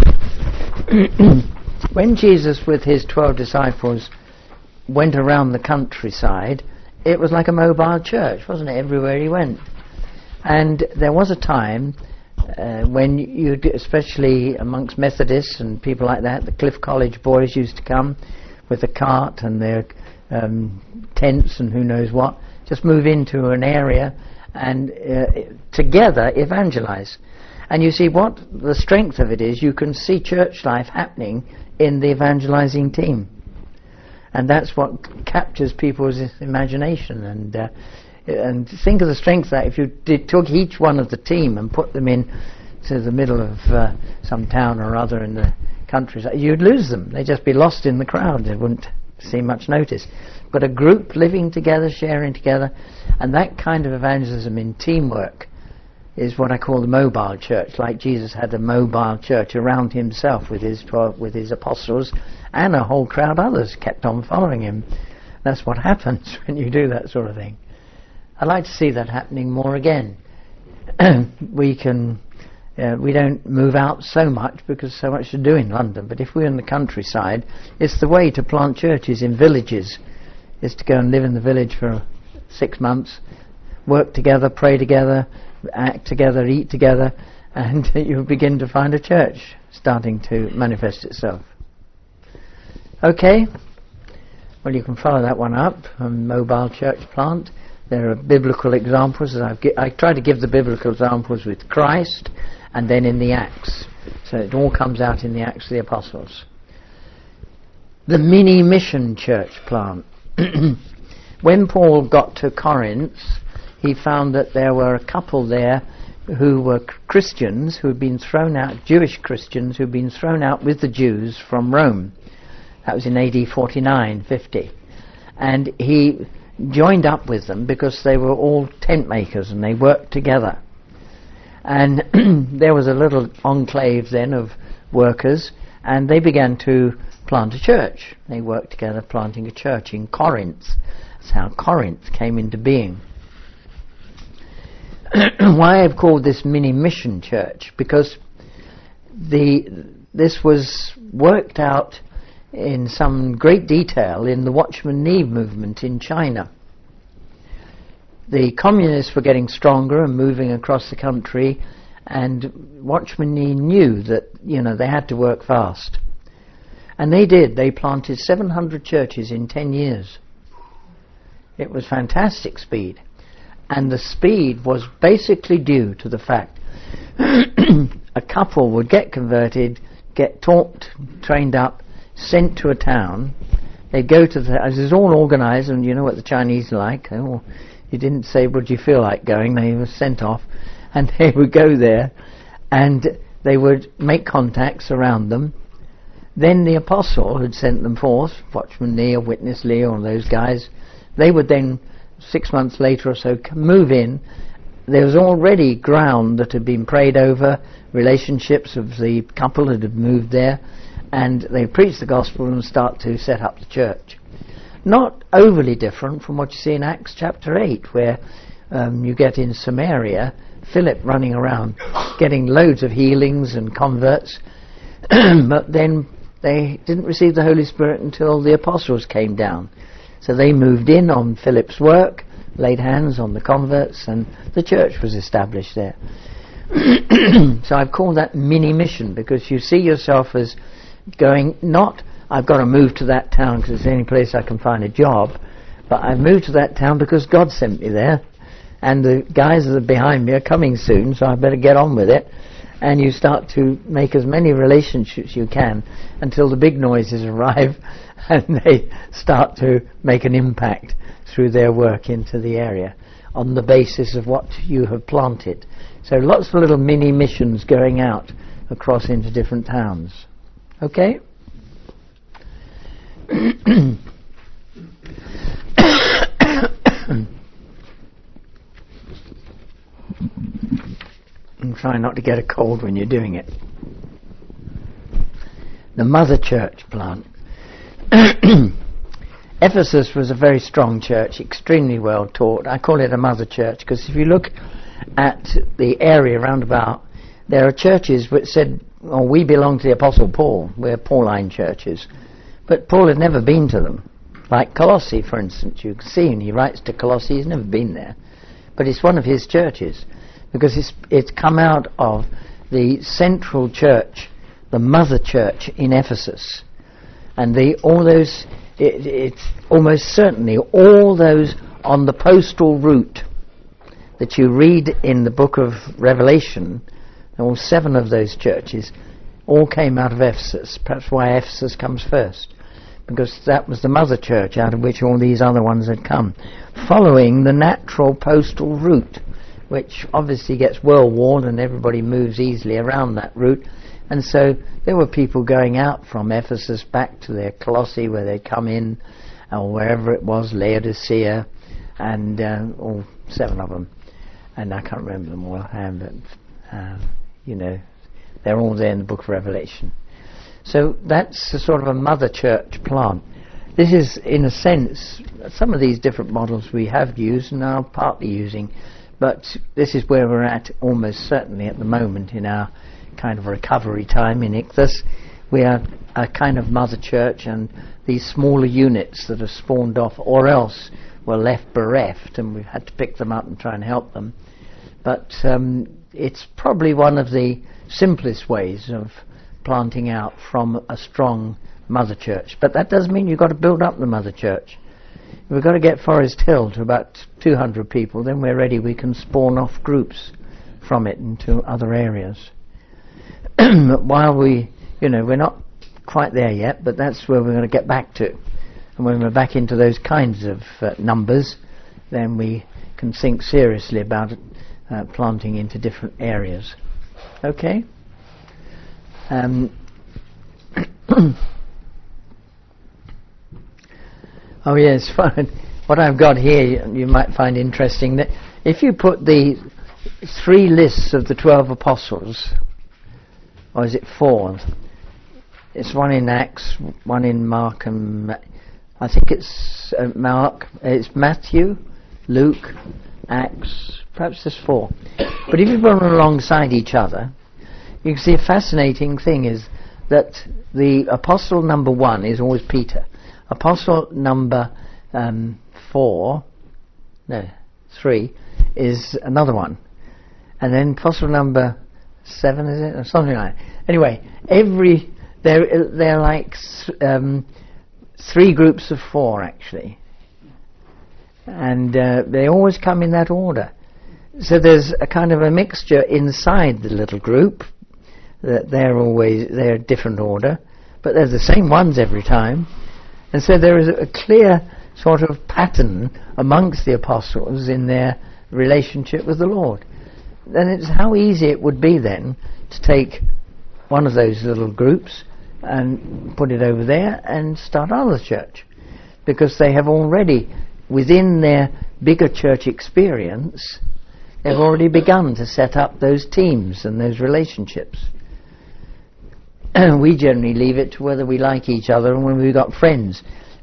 [SPEAKER 1] When Jesus with his twelve disciples went around the countryside, it was like a mobile church, wasn't it, everywhere he went. And there was a time uh, when you, especially amongst Methodists and people like that, the Cliff College boys used to come with a cart and their um, tents and who knows what, just move into an area and uh, together evangelize. And you see what the strength of it is, you can see church life happening in the evangelizing team. And that's what captures people's imagination. And uh, and think of the strength of that. If you did, took each one of the team and put them in to the middle of uh, some town or other in the countryside, you'd lose them. They'd just be lost in the crowd. They wouldn't see much notice. But a group living together, sharing together, and that kind of evangelism in teamwork is what I call the mobile church. Like Jesus had a mobile church around himself with his twelve, with his apostles, and a whole crowd of others kept on following him. That's what happens when you do that sort of thing. I'd like to see that happening more again. we can, uh, we don't move out so much because so much to do in London. But if we're in the countryside, it's the way to plant churches in villages. Is to go and live in the village for six months, work together, pray together, act together, eat together, and you begin to find a church starting to manifest itself. Okay, well you can follow that one up, a mobile church plant. There are biblical examples. I've gi- I try to give the biblical examples with Christ and then in the Acts. So it all comes out in the Acts of the Apostles. The mini mission church plant. When Paul got to Corinth, he found that there were a couple there who were Christians who had been thrown out, Jewish Christians who had been thrown out with the Jews from Rome. That was in A D forty-nine fifty. And he joined up with them because they were all tent makers and they worked together. And there was a little enclave then of workers, and they began to plant a church. They worked together planting a church in Corinth. That's how Corinth came into being. Why I've called this mini mission church? Because the this was worked out in some great detail in the Watchman Nee movement in China. The communists were getting stronger and moving across the country, and Watchman Nee knew that, you know, they had to work fast. And they did. They planted seven hundred churches in ten years. It was fantastic speed. And the speed was basically due to the fact a couple would get converted, get taught, trained up, sent to a town. They'd go to the... It was all organised, and you know what the Chinese are like. They all, you didn't say, would you feel like going? They were sent off. And they would go there, and they would make contacts around them. Then the apostle had sent them forth, Watchman Nee or Witness Lee or those guys. They would then, six months later or so, move in. There was already ground that had been prayed over, relationships of the couple that had moved there, and they preached the gospel and start to set up the church. not overly different from what you see in Acts chapter eight, where um, you get in Samaria Philip running around getting loads of healings and converts, but then they didn't receive the Holy Spirit until the apostles came down. So they moved in on Philip's work, laid hands on the converts, and the church was established there. So I've called that mini-mission, because you see yourself as going, not, I've got to move to that town because it's the only place I can find a job, but I've moved to that town because God sent me there, and the guys that are behind me are coming soon, so I better get on with it. And you start to make as many relationships you can until the big noises arrive and they start to make an impact through their work into the area on the basis of what you have planted. So lots of little mini missions going out across into different towns. Okay? And try not to get a cold when you're doing it. The mother church plant. Ephesus was a very strong church, extremely well taught. I call it a mother church because if you look at the area round about, there are churches which said, oh, we belong to the Apostle Paul. We're Pauline churches. But Paul had never been to them. Like Colossae, for instance. You can see, and he writes to Colossae, he's never been there. But it's one of his churches. Because it's, it's come out of the central church, the mother church in Ephesus. And the, all those, it, it's almost certainly all those on the postal route that you read in the book of Revelation, all seven of those churches, all came out of Ephesus. Perhaps why Ephesus comes first. Because that was the mother church out of which all these other ones had come. Following the natural postal route, which obviously gets well worn and everybody moves easily around that route. And so there were people going out from Ephesus back to their Colossae where they'd come in, or wherever it was, Laodicea, and uh, all seven of them. And I can't remember them all, um, but, uh, you know, they're all there in the book of Revelation. So that's a sort of a mother church plant. This is, in a sense, some of these different models we have used and are partly using. But this is where we're at almost certainly at the moment in our kind of recovery time in Ichthus. We are a kind of mother church, and these smaller units that have spawned off or else were left bereft, and we've had to pick them up and try and help them. But um, it's probably one of the simplest ways of planting out from a strong mother church. But that doesn't mean you've got to build up the mother church. We've got to get Forest Hill to about two hundred people, then we're ready, we can spawn off groups from it into other areas. But while we, you know, we're not quite there yet, but that's where we're going to get back to. And when we're back into those kinds of uh, numbers, then we can think seriously about it, uh, planting into different areas. Okay? Um, Oh yes, fine. What I've got here you might find interesting, that if you put the three lists of the twelve apostles, or is it four? It's one in Acts, one in Mark, and Ma- I think it's uh, Mark, it's Matthew, Luke, Acts, perhaps there's four. But if you put them alongside each other, you can see a fascinating thing is that the apostle number one is always Peter. Apostle number um, four, no, three, is another one. And then apostle number seven, is it? Or something like that. Anyway, every, they're, they're like um, three groups of four, actually. And uh, they always come in that order. So there's a kind of a mixture inside the little group, that they're always, they're a different order, but they're the same ones every time. And so there is a clear sort of pattern amongst the apostles in their relationship with the Lord. Then it's how easy it would be then to take one of those little groups and put it over there and start another church. Because they have already, within their bigger church experience, they've already begun to set up those teams and those relationships. We generally leave it to whether we like each other and when we've got friends.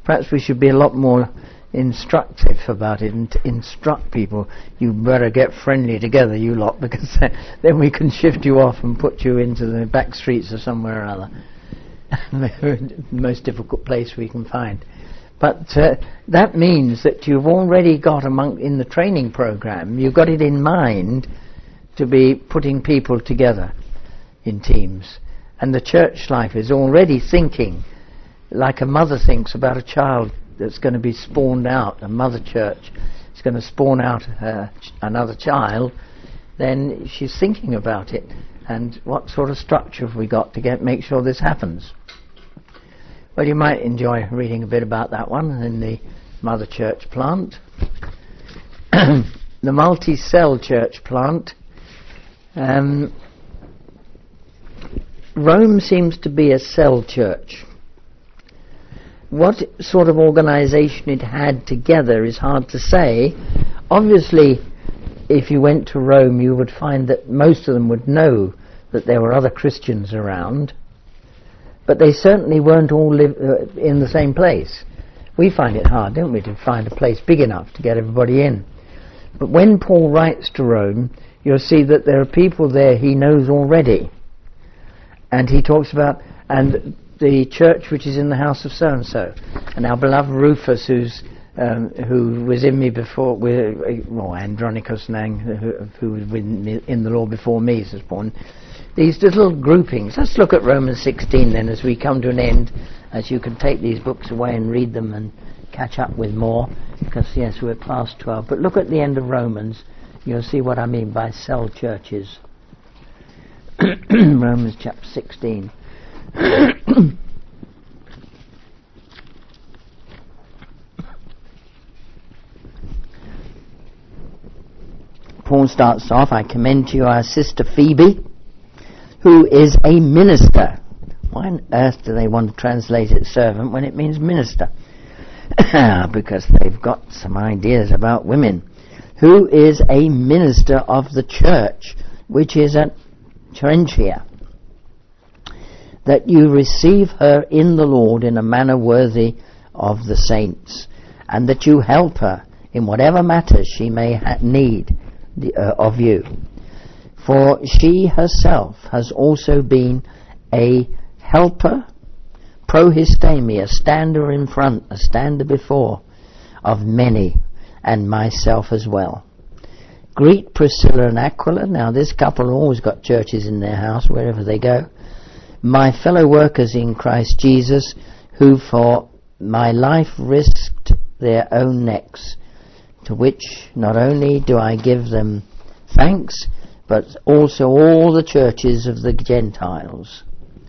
[SPEAKER 1] Perhaps we should be a lot more instructive about it and instruct people. You better get friendly together, you lot, because then we can shift you off and put you into the back streets or somewhere or other. The most difficult place we can find. But uh, that means that you've already got among in the training program, you've got it in mind to be putting people together in teams. And the church life is already thinking like a mother thinks about a child that's going to be spawned out. A mother church is going to spawn out uh, another child. Then she's thinking about it and what sort of structure have we got to get make sure this happens. Well, you might enjoy reading a bit about that one in the Mother Church plant. The multi-cell church plant. Um, Rome seems to be a cell church. What sort of organisation it had together is hard to say. Obviously, if you went to Rome, you would find that most of them would know that there were other Christians around, but they certainly weren't all live, uh, in the same place. We find it hard, don't we, to find a place big enough to get everybody in. But when Paul writes to Rome, you'll see that there are people there he knows already. And he talks about, and the church which is in the house of so-and-so, and our beloved Rufus, who's um, who was in me before, well, Andronicus, Nang, who, who was with me in the Lord before me, says Paul. These little groupings. Let's look at Romans sixteen then as we come to an end, as you can take these books away and read them and catch up with more, because yes, we're past twelve. But look at the end of Romans, you'll see what I mean by cell churches. Romans chapter sixteen. Paul starts off, I commend to you our sister Phoebe, who is a minister. Why on earth do they want to translate it servant when it means minister? Because they've got some ideas about women. Who is a minister of the church, which is at Terentia, that you receive her in the Lord in a manner worthy of the saints, and that you help her in whatever matters she may ha- need the, uh, of you. For she herself has also been a helper, prohistemi, a stander in front, a stander before, of many, and myself as well. Greet Priscilla and Aquila. Now this couple have always got churches in their house wherever they go. My fellow workers in Christ Jesus, who for my life risked their own necks, to which not only do I give them thanks, but also all the churches of the Gentiles.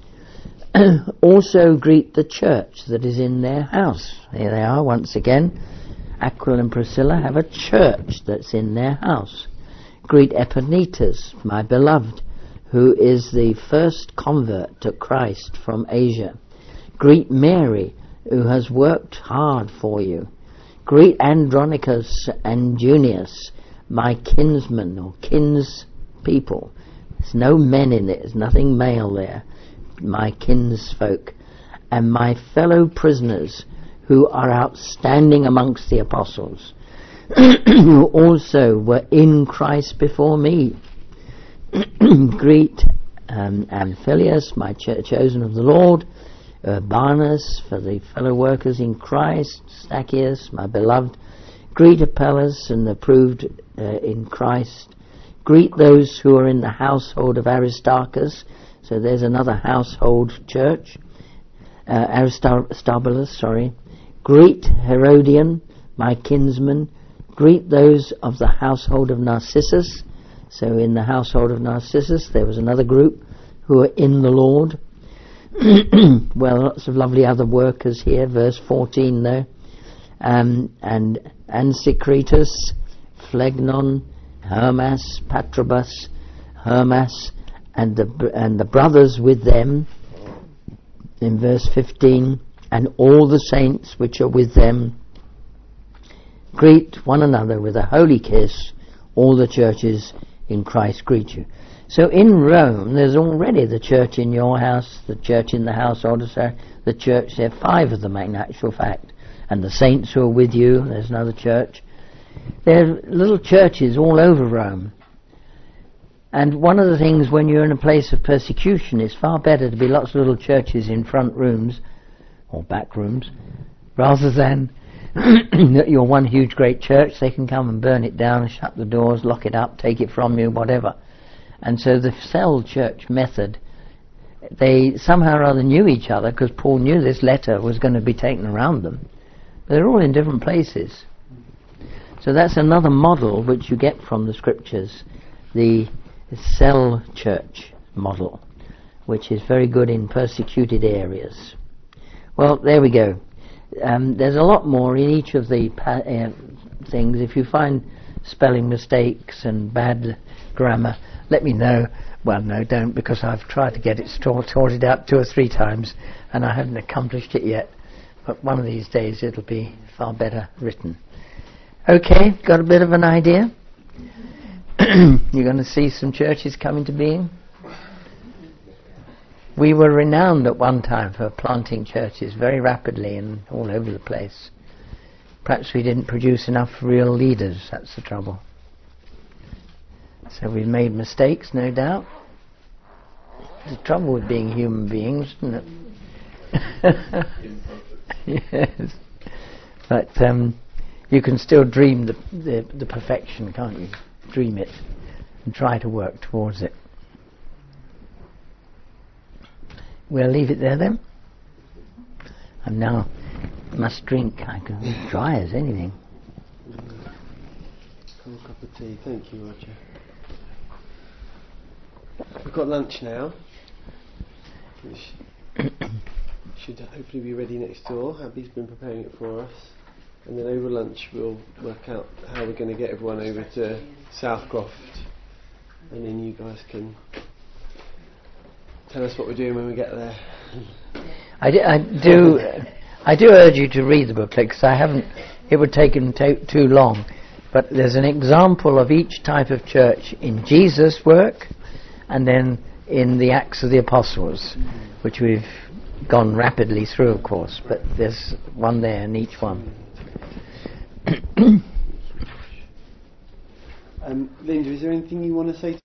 [SPEAKER 1] Also greet the church that is in their house. Here they are once again. Aquila and Priscilla have a church that's in their house. Greet Epanetus, my beloved, who is the first convert to Christ from Asia. Greet Mary, who has worked hard for you. Greet Andronicus and Junius, my kinsmen or kins people. There's no men in it, there's nothing male there. My kinsfolk. And my fellow prisoners, who are outstanding amongst the apostles, who also were in Christ before me. Greet um, Amphilius, my cho- chosen of the Lord, Urbanus, for the fellow workers in Christ, Stachys, my beloved. Greet Apelles and approved uh, in Christ. Greet those who are in the household of Aristarchus. So there's another household church. Uh, Aristobulus, sorry. Greet Herodian, my kinsman. Greet those of the household of Narcissus. So in the household of Narcissus there was another group who were in the Lord. Well, lots of lovely other workers here. Verse fourteen though. Um, and Ansicretus, Phlegnon, Hermas, Patrobus, Hermas, and the and the brothers with them. In verse fifteen, and all the saints which are with them. Greet one another with a holy kiss. All the churches in Christ greet you. So in Rome, there's already the church in your house, the church in the household of Sarah, the church there, five of them in actual fact. and the saints who are with you. There's another church. There are little churches all over Rome. And one of the things when you're in a place of persecution, it's far better to be lots of little churches in front rooms or back rooms, rather than that you're one huge great church. They can come and burn it down, shut the doors, lock it up, take it from you, whatever. And so the cell church method, they somehow or other knew each other, because Paul knew this letter was going to be taken around them. But they're all in different places. So that's another model which you get from the scriptures, the cell church model, which is very good in persecuted areas. Well, there we go. Um, there's a lot more in each of the pa- uh, things. If you find spelling mistakes and bad grammar, let me know. Well, no, don't, because I've tried to get it sort- sorted out two or three times and I haven't accomplished it yet. But one of these days it'll be far better written. Okay, got a bit of an idea? You're going to see some churches come into being? We were renowned at one time for planting churches very rapidly and all over the place. Perhaps we didn't produce enough real leaders, that's the trouble. So we've made mistakes, no doubt. The trouble with being human beings, isn't it? Yes. But um, you can still dream the, the, the perfection, can't you? Dream it and try to work towards it. We'll leave it there then. I'm now must drink. I can be dry as anything.
[SPEAKER 4] Cold cup of tea. Thank you, Roger. We've got lunch now, which should hopefully be ready next door. Abby's been preparing it for us. And then over lunch we'll work out how we're going to get everyone over to Southcroft. And then you guys can tell us what we're doing when we get there.
[SPEAKER 1] I do, I do, I do urge you to read the booklet, because I haven't. It would take him to, too long. But there's an example of each type of church in Jesus' work, and then in the Acts of the Apostles, which we've gone rapidly through, of course. But there's one there in each one.
[SPEAKER 4] um, Linda, is there anything you want to say?